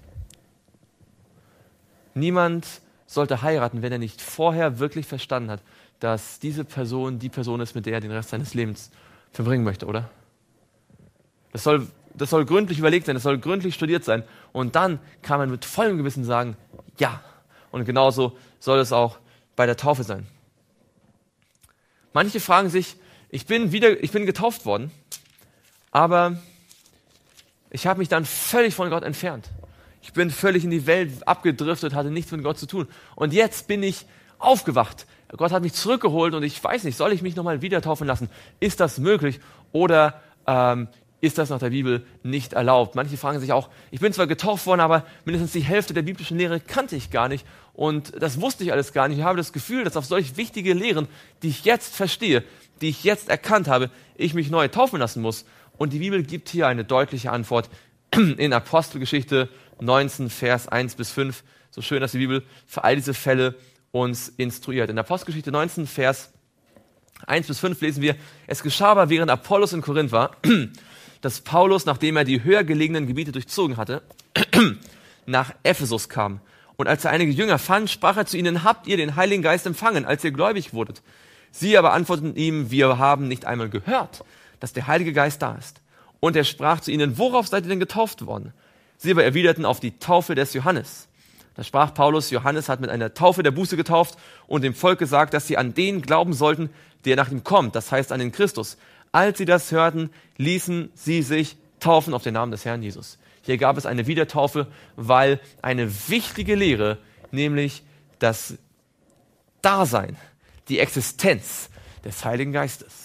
Speaker 1: Niemand sollte heiraten, wenn er nicht vorher wirklich verstanden hat, dass diese Person die Person ist, mit der er den Rest seines Lebens verbringen möchte, oder? Das soll, das soll gründlich überlegt sein, das soll gründlich studiert sein. Und dann kann man mit vollem Gewissen sagen, ja. Und genauso soll es auch bei der Taufe sein. Manche fragen sich, ich bin wieder, ich bin getauft worden, aber ich habe mich dann völlig von Gott entfernt. Ich bin völlig in die Welt abgedriftet, hatte nichts mit Gott zu tun. Und jetzt bin ich aufgewacht. Gott hat mich zurückgeholt und ich weiß nicht, soll ich mich nochmal wieder taufen lassen? Ist das möglich oder ähm, ist das nach der Bibel nicht erlaubt? Manche fragen sich auch, ich bin zwar getauft worden, aber mindestens die Hälfte der biblischen Lehre kannte ich gar nicht und das wusste ich alles gar nicht. Ich habe das Gefühl, dass auf solch wichtige Lehren, die ich jetzt verstehe, die ich jetzt erkannt habe, ich mich neu taufen lassen muss. Und die Bibel gibt hier eine deutliche Antwort in Apostelgeschichte neunzehn, Vers eins bis fünf. So schön, dass die Bibel für all diese Fälle uns instruiert. In Apostelgeschichte neunzehn, Vers eins bis fünf lesen wir, es geschah aber, während Apollos in Korinth war, dass Paulus, nachdem er die höher gelegenen Gebiete durchzogen hatte, nach Ephesus kam. Und als er einige Jünger fand, sprach er zu ihnen, habt ihr den Heiligen Geist empfangen, als ihr gläubig wurdet? Sie aber antworteten ihm, wir haben nicht einmal gehört, dass der Heilige Geist da ist. Und er sprach zu ihnen, worauf seid ihr denn getauft worden? Sie aber erwiderten auf die Taufe des Johannes. Da sprach Paulus, Johannes hat mit einer Taufe der Buße getauft und dem Volk gesagt, dass sie an den glauben sollten, der nach ihm kommt, das heißt an den Christus. Als sie das hörten, ließen sie sich taufen auf den Namen des Herrn Jesus. Hier gab es eine Wiedertaufe, weil eine wichtige Lehre, nämlich das Dasein, die Existenz des Heiligen Geistes,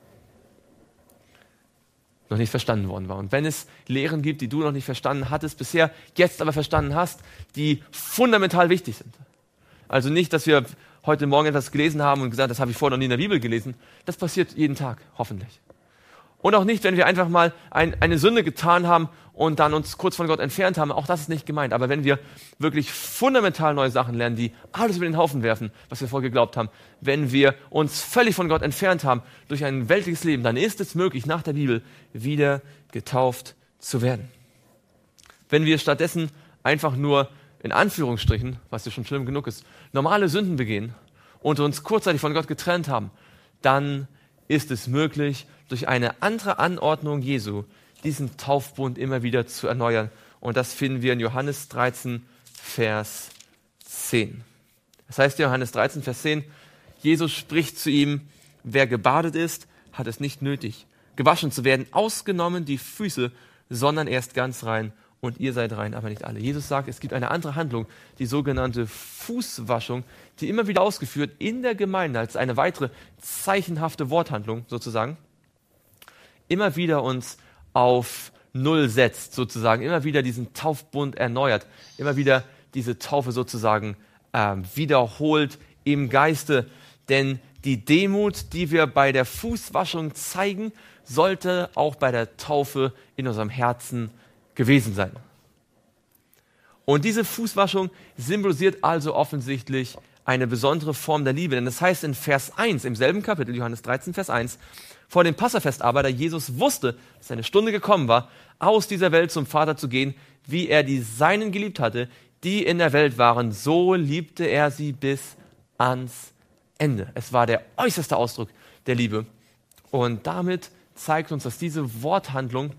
Speaker 1: noch nicht verstanden worden war. Und wenn es Lehren gibt, die du noch nicht verstanden hattest bisher, jetzt aber verstanden hast, die fundamental wichtig sind. Also nicht, dass wir heute Morgen etwas gelesen haben und gesagt, das habe ich vorher noch nie in der Bibel gelesen. Das passiert jeden Tag, hoffentlich. Und auch nicht, wenn wir einfach mal ein, eine Sünde getan haben und dann uns kurz von Gott entfernt haben. Auch das ist nicht gemeint. Aber wenn wir wirklich fundamental neue Sachen lernen, die alles über den Haufen werfen, was wir vorher geglaubt haben, wenn wir uns völlig von Gott entfernt haben durch ein weltliches Leben, dann ist es möglich, nach der Bibel wieder getauft zu werden. Wenn wir stattdessen einfach nur, in Anführungsstrichen, was ja schon schlimm genug ist, normale Sünden begehen und uns kurzzeitig von Gott getrennt haben, dann ist es möglich, durch eine andere Anordnung Jesu diesen Taufbund immer wieder zu erneuern. Und das finden wir in Johannes dreizehn, Vers zehn. Das heißt, Johannes dreizehn, Vers zehn, Jesus spricht zu ihm, wer gebadet ist, hat es nicht nötig, gewaschen zu werden, ausgenommen die Füße, sondern er ist ganz rein und ihr seid rein, aber nicht alle. Jesus sagt, es gibt eine andere Handlung, die sogenannte Fußwaschung, die immer wieder ausgeführt in der Gemeinde als eine weitere zeichenhafte Worthandlung sozusagen, immer wieder uns auf Null setzt sozusagen, immer wieder diesen Taufbund erneuert, immer wieder diese Taufe sozusagen äh, wiederholt im Geiste. Denn die Demut, die wir bei der Fußwaschung zeigen, sollte auch bei der Taufe in unserem Herzen gewesen sein. Und diese Fußwaschung symbolisiert also offensichtlich eine besondere Form der Liebe. Denn das heißt in Vers eins, im selben Kapitel, Johannes dreizehn, Vers eins, vor dem Passafest aber, da Jesus wusste, dass seine Stunde gekommen war, aus dieser Welt zum Vater zu gehen, wie er die Seinen geliebt hatte, die in der Welt waren, so liebte er sie bis ans Ende. Es war der äußerste Ausdruck der Liebe. Und damit zeigt uns, dass diese Worthandlung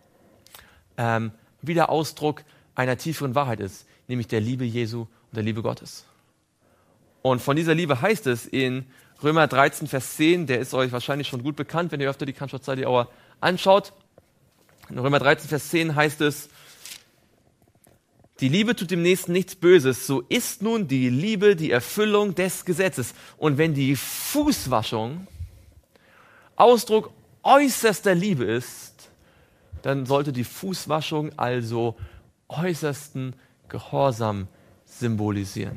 Speaker 1: ähm, wieder Ausdruck einer tieferen Wahrheit ist, nämlich der Liebe Jesu und der Liebe Gottes. Und von dieser Liebe heißt es in Römer dreizehn, Vers zehn, der ist euch wahrscheinlich schon gut bekannt, wenn ihr öfter die Cannstatt Study Hour anschaut. In Römer dreizehn, Vers zehn heißt es, die Liebe tut dem Nächsten nichts Böses, so ist nun die Liebe die Erfüllung des Gesetzes. Und wenn die Fußwaschung Ausdruck äußerster Liebe ist, dann sollte die Fußwaschung also äußersten Gehorsam symbolisieren.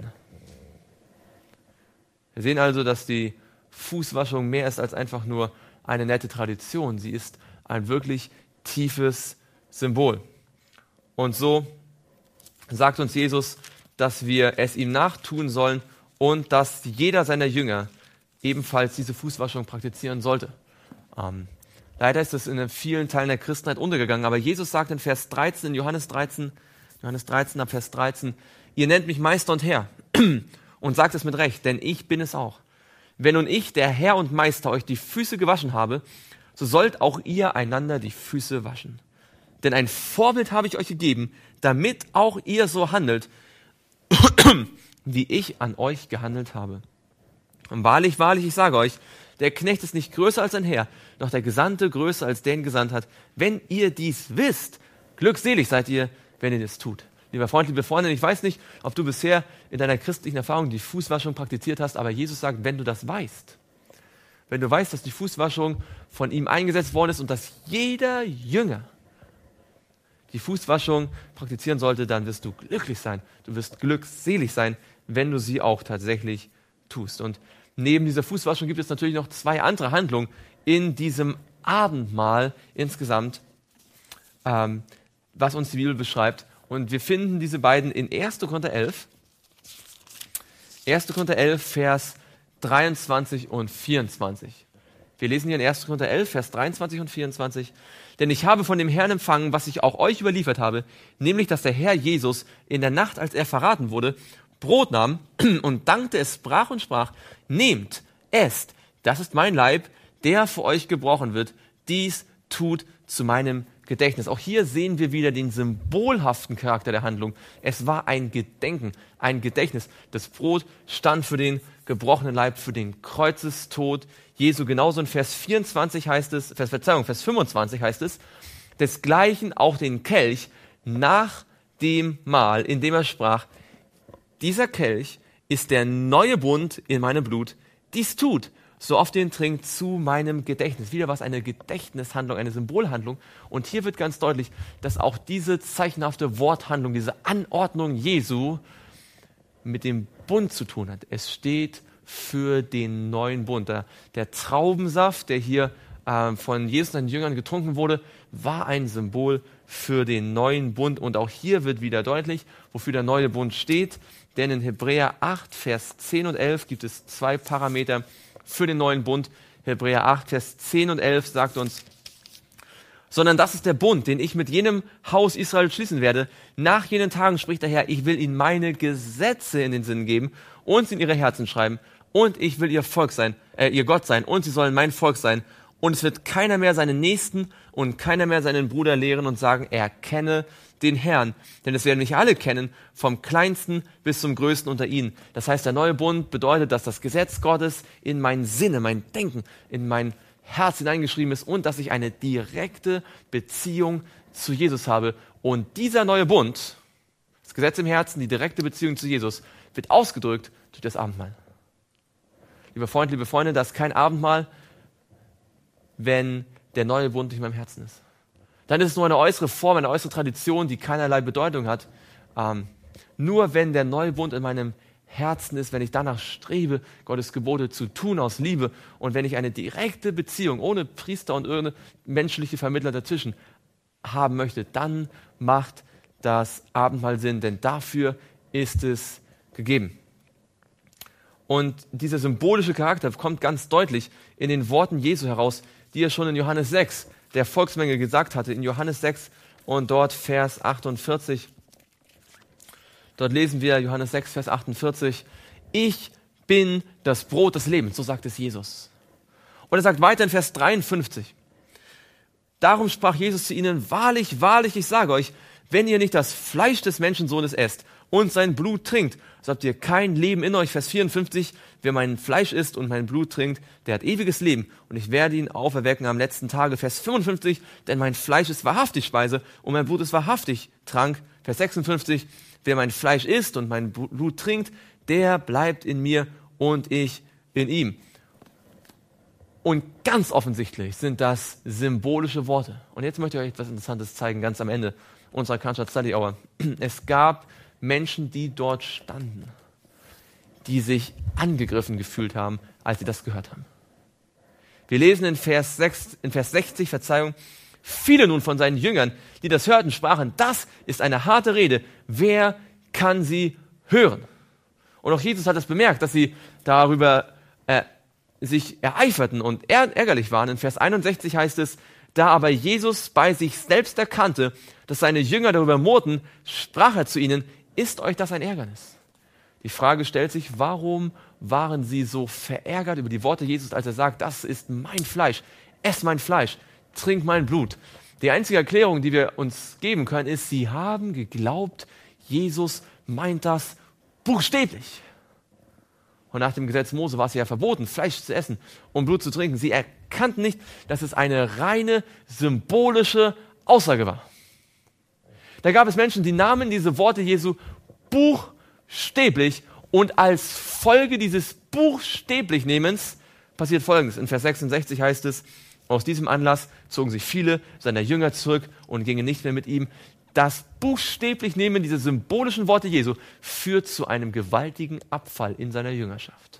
Speaker 1: Wir sehen also, dass die Fußwaschung mehr ist als einfach nur eine nette Tradition. Sie ist ein wirklich tiefes Symbol. Und so sagt uns Jesus, dass wir es ihm nachtun sollen und dass jeder seiner Jünger ebenfalls diese Fußwaschung praktizieren sollte. Ähm, leider ist es in vielen Teilen der Christenheit untergegangen, aber Jesus sagt in Vers dreizehn, in Johannes dreizehn, Johannes dreizehn ab Vers dreizehn, ihr nennt mich Meister und Herr und sagt es mit Recht, denn ich bin es auch. Wenn nun ich, der Herr und Meister, euch die Füße gewaschen habe, so sollt auch ihr einander die Füße waschen. Denn ein Vorbild habe ich euch gegeben, damit auch ihr so handelt, wie ich an euch gehandelt habe. Und wahrlich, wahrlich, ich sage euch, der Knecht ist nicht größer als ein Herr, noch der Gesandte größer als der ihn gesandt hat. Wenn ihr dies wisst, glückselig seid ihr, wenn ihr das tut. Lieber Freund, liebe Freundin, ich weiß nicht, ob du bisher in deiner christlichen Erfahrung die Fußwaschung praktiziert hast, aber Jesus sagt, wenn du das weißt, wenn du weißt, dass die Fußwaschung von ihm eingesetzt worden ist und dass jeder Jünger die Fußwaschung praktizieren sollte, dann wirst du glücklich sein. Du wirst glückselig sein, wenn du sie auch tatsächlich tust. Und neben dieser Fußwaschung gibt es natürlich noch zwei andere Handlungen in diesem Abendmahl insgesamt, ähm, was uns die Bibel beschreibt. Und wir finden diese beiden in erster Korinther elf. erster Korinther elf, Vers dreiundzwanzig und vierundzwanzig. Wir lesen hier in erster Korinther elf, Vers dreiundzwanzig und vierundzwanzig. Denn ich habe von dem Herrn empfangen, was ich auch euch überliefert habe, nämlich, dass der Herr Jesus in der Nacht, als er verraten wurde, Brot nahm und dankte es, brach und sprach, nehmt, esst, das ist mein Leib, der für euch gebrochen wird, dies tut zu meinem Gedächtnis. Auch hier sehen wir wieder den symbolhaften Charakter der Handlung. Es war ein Gedenken, ein Gedächtnis. Das Brot stand für den gebrochenen Leib, für den Kreuzestod Jesu. Genauso in Vers vierundzwanzig heißt es, Vers, Verzeihung, Vers fünfundzwanzig heißt es, desgleichen auch den Kelch nach dem Mahl, in dem er sprach, dieser Kelch ist der neue Bund in meinem Blut. Dies tut, so oft ihr ihn trinkt, zu meinem Gedächtnis. Wieder was eine Gedächtnishandlung, eine Symbolhandlung. Und hier wird ganz deutlich, dass auch diese zeichenhafte Worthandlung, diese Anordnung Jesu mit dem Bund zu tun hat. Es steht für den neuen Bund. Der, der Traubensaft, der hier äh, von Jesus und seinen Jüngern getrunken wurde, war ein Symbol für den neuen Bund. Und auch hier wird wieder deutlich, wofür der neue Bund steht. Denn in Hebräer acht, Vers zehn und elf gibt es zwei Parameter für den neuen Bund. Hebräer acht, Vers zehn und elf sagt uns, sondern das ist der Bund, den ich mit jenem Haus Israel schließen werde. Nach jenen Tagen spricht der Herr, ich will ihnen meine Gesetze in den Sinn geben und sie in ihre Herzen schreiben. Und ich will ihr Volk sein, äh, ihr Gott sein und sie sollen mein Volk sein. Und es wird keiner mehr seinen Nächsten und keiner mehr seinen Bruder lehren und sagen, er kenne den Herrn. Denn es werden nicht alle kennen, vom Kleinsten bis zum Größten unter ihnen. Das heißt, der neue Bund bedeutet, dass das Gesetz Gottes in mein Sinne, mein Denken, in mein Herz hineingeschrieben ist und dass ich eine direkte Beziehung zu Jesus habe. Und dieser neue Bund, das Gesetz im Herzen, die direkte Beziehung zu Jesus, wird ausgedrückt durch das Abendmahl. Lieber Freund, liebe Freunde, das ist kein Abendmahl, wenn der neue Bund nicht in meinem Herzen ist. Dann ist es nur eine äußere Form, eine äußere Tradition, die keinerlei Bedeutung hat. Ähm, nur wenn der neue Bund in meinem Herzen ist, wenn ich danach strebe, Gottes Gebote zu tun aus Liebe und wenn ich eine direkte Beziehung ohne Priester und irgendeine menschliche Vermittler dazwischen haben möchte, dann macht das Abendmahl Sinn, denn dafür ist es gegeben. Und dieser symbolische Charakter kommt ganz deutlich in den Worten Jesu heraus, die er schon in Johannes sechs der Volksmenge gesagt hatte. In Johannes sechs und dort Vers achtundvierzig. Dort lesen wir Johannes sechs, Vers achtundvierzig. Ich bin das Brot des Lebens, so sagt es Jesus. Und er sagt weiter in Vers dreiundfünfzig. Darum sprach Jesus zu ihnen, wahrlich, wahrlich, ich sage euch, wenn ihr nicht das Fleisch des Menschensohnes esst und sein Blut trinkt, so habt ihr kein Leben in euch. Vers vierundfünfzig, wer mein Fleisch isst und mein Blut trinkt, der hat ewiges Leben und ich werde ihn auferwecken am letzten Tage. Vers fünfundfünfzig, denn mein Fleisch ist wahrhaftig Speise und mein Blut ist wahrhaftig Trank. Vers sechsundfünfzig, wer mein Fleisch isst und mein Blut trinkt, der bleibt in mir und ich in ihm. Und ganz offensichtlich sind das symbolische Worte. Und jetzt möchte ich euch etwas Interessantes zeigen, ganz am Ende unserer Cannstatt Study Hour. Es gab Menschen, die dort standen, die sich angegriffen gefühlt haben, als sie das gehört haben. Wir lesen in Vers, sechs, in Vers sechzig, Verzeihung, viele nun von seinen Jüngern, die das hörten, sprachen, das ist eine harte Rede, wer kann sie hören? Und auch Jesus hat es bemerkt, dass sie darüber äh, sich ereiferten und ärgerlich waren. In Vers einundsechzig heißt es, da aber Jesus bei sich selbst erkannte, dass seine Jünger darüber murrten, sprach er zu ihnen, ist euch das ein Ärgernis? Die Frage stellt sich, warum waren sie so verärgert über die Worte Jesus, als er sagt, das ist mein Fleisch, ess mein Fleisch, trink mein Blut. Die einzige Erklärung, die wir uns geben können, ist, sie haben geglaubt, Jesus meint das buchstäblich. Und nach dem Gesetz Mose war es ja verboten, Fleisch zu essen und Blut zu trinken. Sie erkannten nicht, dass es eine reine symbolische Aussage war. Da gab es Menschen, die nahmen diese Worte Jesu buchstäblich und als Folge dieses buchstäblich Nehmens passiert Folgendes. In Vers sechsundsechzig heißt es, aus diesem Anlass zogen sich viele seiner Jünger zurück und gingen nicht mehr mit ihm. Das buchstäblich Nehmen dieser symbolischen Worte Jesu führt zu einem gewaltigen Abfall in seiner Jüngerschaft.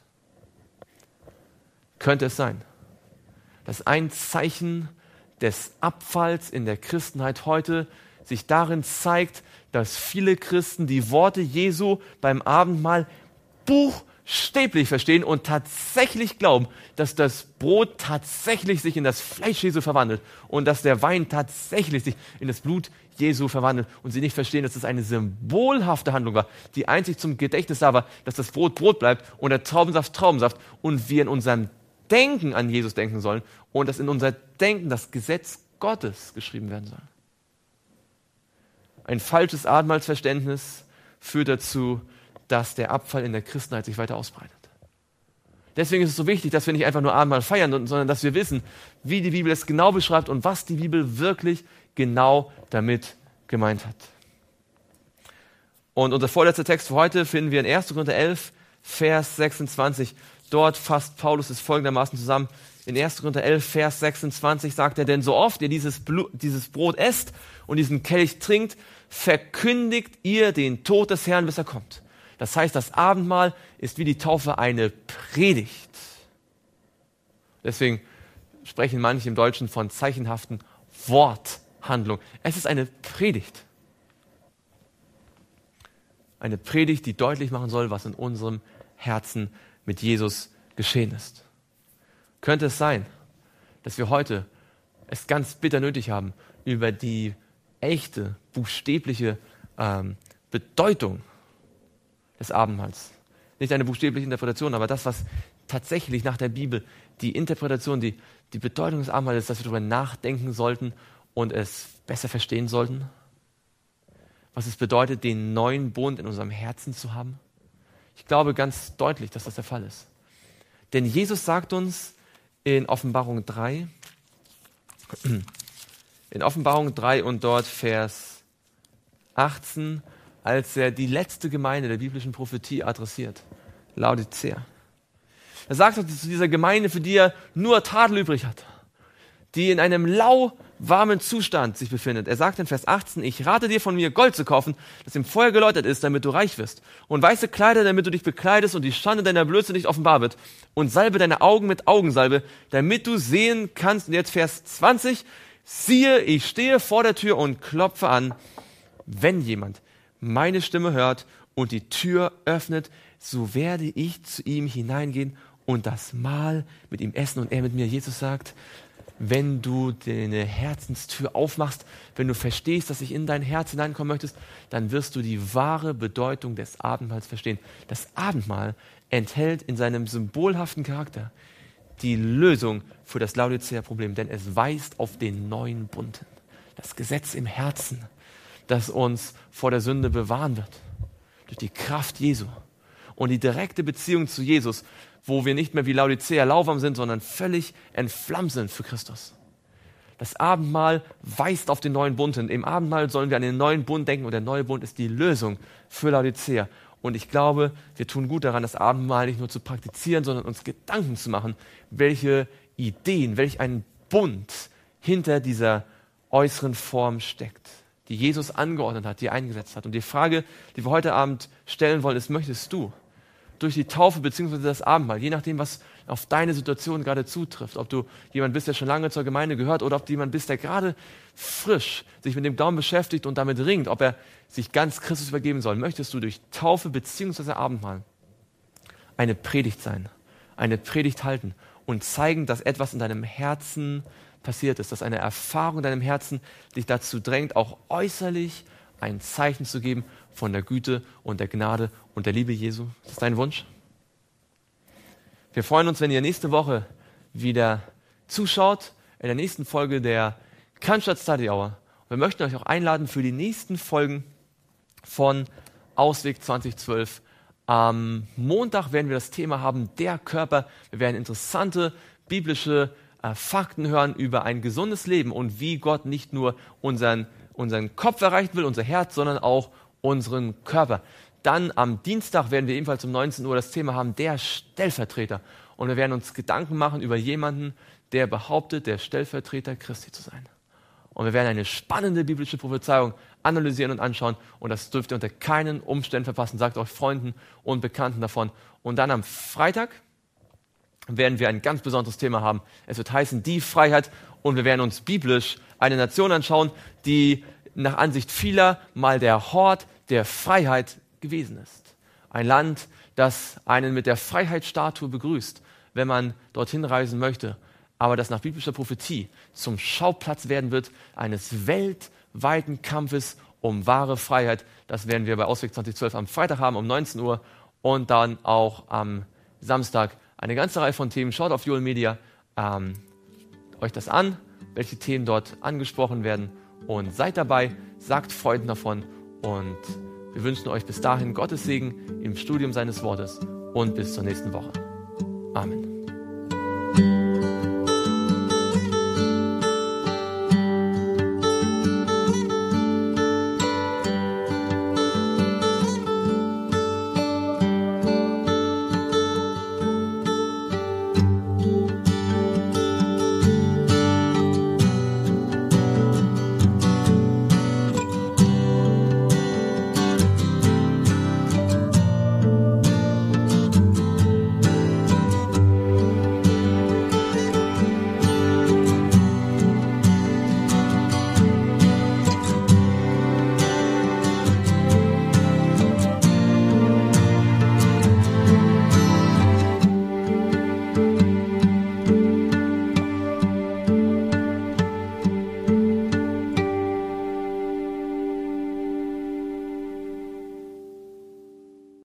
Speaker 1: Könnte es sein, dass ein Zeichen des Abfalls in der Christenheit heute sich darin zeigt, dass viele Christen die Worte Jesu beim Abendmahl buchstäblich verstehen und tatsächlich glauben, dass das Brot tatsächlich sich in das Fleisch Jesu verwandelt und dass der Wein tatsächlich sich in das Blut Jesu verwandelt und sie nicht verstehen, dass es eine symbolhafte Handlung war, die einzig zum Gedächtnis da war, dass das Brot Brot bleibt und der Traubensaft Traubensaft und wir in unserem Denken an Jesus denken sollen und dass in unser Denken das Gesetz Gottes geschrieben werden soll. Ein falsches Abendmahlsverständnis führt dazu, dass der Abfall in der Christenheit sich weiter ausbreitet. Deswegen ist es so wichtig, dass wir nicht einfach nur Abendmahl feiern, sondern dass wir wissen, wie die Bibel es genau beschreibt und was die Bibel wirklich genau damit gemeint hat. Und unser vorletzter Text für heute finden wir in erster Korinther elf, Vers sechsundzwanzig. Dort fasst Paulus es folgendermaßen zusammen. In erster Korinther elf, Vers sechsundzwanzig sagt er, denn so oft ihr dieses, Blut, dieses Brot esst und diesen Kelch trinkt, verkündigt ihr den Tod des Herrn, bis er kommt. Das heißt, das Abendmahl ist wie die Taufe eine Predigt. Deswegen sprechen manche im Deutschen von zeichenhaften Worthandlung. Es ist eine Predigt. Eine Predigt, die deutlich machen soll, was in unserem Herzen mit Jesus geschehen ist. Könnte es sein, dass wir heute es ganz bitter nötig haben, über die echte, buchstäbliche ähm, Bedeutung des Abendmahls. Nicht eine buchstäbliche Interpretation, aber das, was tatsächlich nach der Bibel die Interpretation, die, die Bedeutung des Abendmahls ist, dass wir darüber nachdenken sollten und es besser verstehen sollten. Was es bedeutet, den neuen Bund in unserem Herzen zu haben. Ich glaube ganz deutlich, dass das der Fall ist. Denn Jesus sagt uns in Offenbarung drei, in Offenbarung drei und dort Vers achtzehn, als er die letzte Gemeinde der biblischen Prophetie adressiert, Laodicea. Er sagt zu dieser Gemeinde, für die er nur Tadel übrig hat, die in einem lauwarmen Zustand sich befindet. Er sagt in Vers achtzehn, ich rate dir von mir, Gold zu kaufen, das im Feuer geläutert ist, damit du reich wirst, und weiße Kleider, damit du dich bekleidest und die Schande deiner Blöße nicht offenbar wird, und salbe deine Augen mit Augensalbe, damit du sehen kannst. Und jetzt Vers zwanzig, siehe, ich stehe vor der Tür und klopfe an. Wenn jemand meine Stimme hört und die Tür öffnet, so werde ich zu ihm hineingehen und das Mahl mit ihm essen und er mit mir. Jesus sagt, wenn du deine Herzenstür aufmachst, wenn du verstehst, dass ich in dein Herz hineinkommen möchtest, dann wirst du die wahre Bedeutung des Abendmahls verstehen. Das Abendmahl enthält in seinem symbolhaften Charakter die Lösung für das Laodicea-Problem, denn es weist auf den neuen Bund hin. Das Gesetz im Herzen, das uns vor der Sünde bewahren wird. durch die Kraft Jesu und die direkte Beziehung zu Jesus, wo wir nicht mehr wie Laodicea lauwarm sind, sondern völlig entflammt sind für Christus. Das Abendmahl weist auf den neuen Bund hin. Im Abendmahl sollen wir an den neuen Bund denken und der neue Bund ist die Lösung für Laodicea. Und ich glaube, wir tun gut daran, das Abendmahl nicht nur zu praktizieren, sondern uns Gedanken zu machen, welche Ideen, welch ein Bund hinter dieser äußeren Form steckt, die Jesus angeordnet hat, die er eingesetzt hat. Und die Frage, die wir heute Abend stellen wollen, ist, möchtest du durch die Taufe bzw. das Abendmahl, je nachdem, was auf deine Situation gerade zutrifft, ob du jemand bist, der schon lange zur Gemeinde gehört oder ob du jemand bist, der gerade frisch sich mit dem Glauben beschäftigt und damit ringt, ob er sich ganz Christus übergeben soll, möchtest du durch Taufe bzw. Abendmahl eine Predigt sein, eine Predigt halten und zeigen, dass etwas in deinem Herzen passiert ist, dass eine Erfahrung in deinem Herzen dich dazu drängt, auch äußerlich ein Zeichen zu geben von der Güte und der Gnade und der Liebe Jesu. Ist das dein Wunsch? Wir freuen uns, wenn ihr nächste Woche wieder zuschaut, in der nächsten Folge der Cannstatt Study Hour. Wir möchten euch auch einladen für die nächsten Folgen von Ausweg zwanzig zwölf. Am Montag werden wir das Thema haben, der Körper. Wir werden interessante biblische äh, Fakten hören über ein gesundes Leben und wie Gott nicht nur unseren, unseren Kopf erreichen will, unser Herz, sondern auch unseren Körper. Dann am Dienstag werden wir ebenfalls um neunzehn Uhr das Thema haben, der Stellvertreter. Und wir werden uns Gedanken machen über jemanden, der behauptet, der Stellvertreter Christi zu sein. Und wir werden eine spannende biblische Prophezeiung analysieren und anschauen. Und das dürft ihr unter keinen Umständen verpassen. Sagt euch Freunden und Bekannten davon. Und dann am Freitag werden wir ein ganz besonderes Thema haben. Es wird heißen, die Freiheit. Und wir werden uns biblisch eine Nation anschauen, die nach Ansicht vieler mal der Hort der Freiheit gewesen ist. Ein Land, das einen mit der Freiheitsstatue begrüßt, wenn man dorthin reisen möchte, aber das nach biblischer Prophetie zum Schauplatz werden wird eines weltweiten Kampfes um wahre Freiheit. Das werden wir bei Ausweg zwanzig zwölf am Freitag haben um neunzehn Uhr und dann auch am Samstag eine ganze Reihe von Themen. Schaut auf Joel Media ähm, euch das an, welche Themen dort angesprochen werden und seid dabei, sagt Freunden davon und wir wünschen euch bis dahin Gottes Segen im Studium seines Wortes und bis zur nächsten Woche. Amen.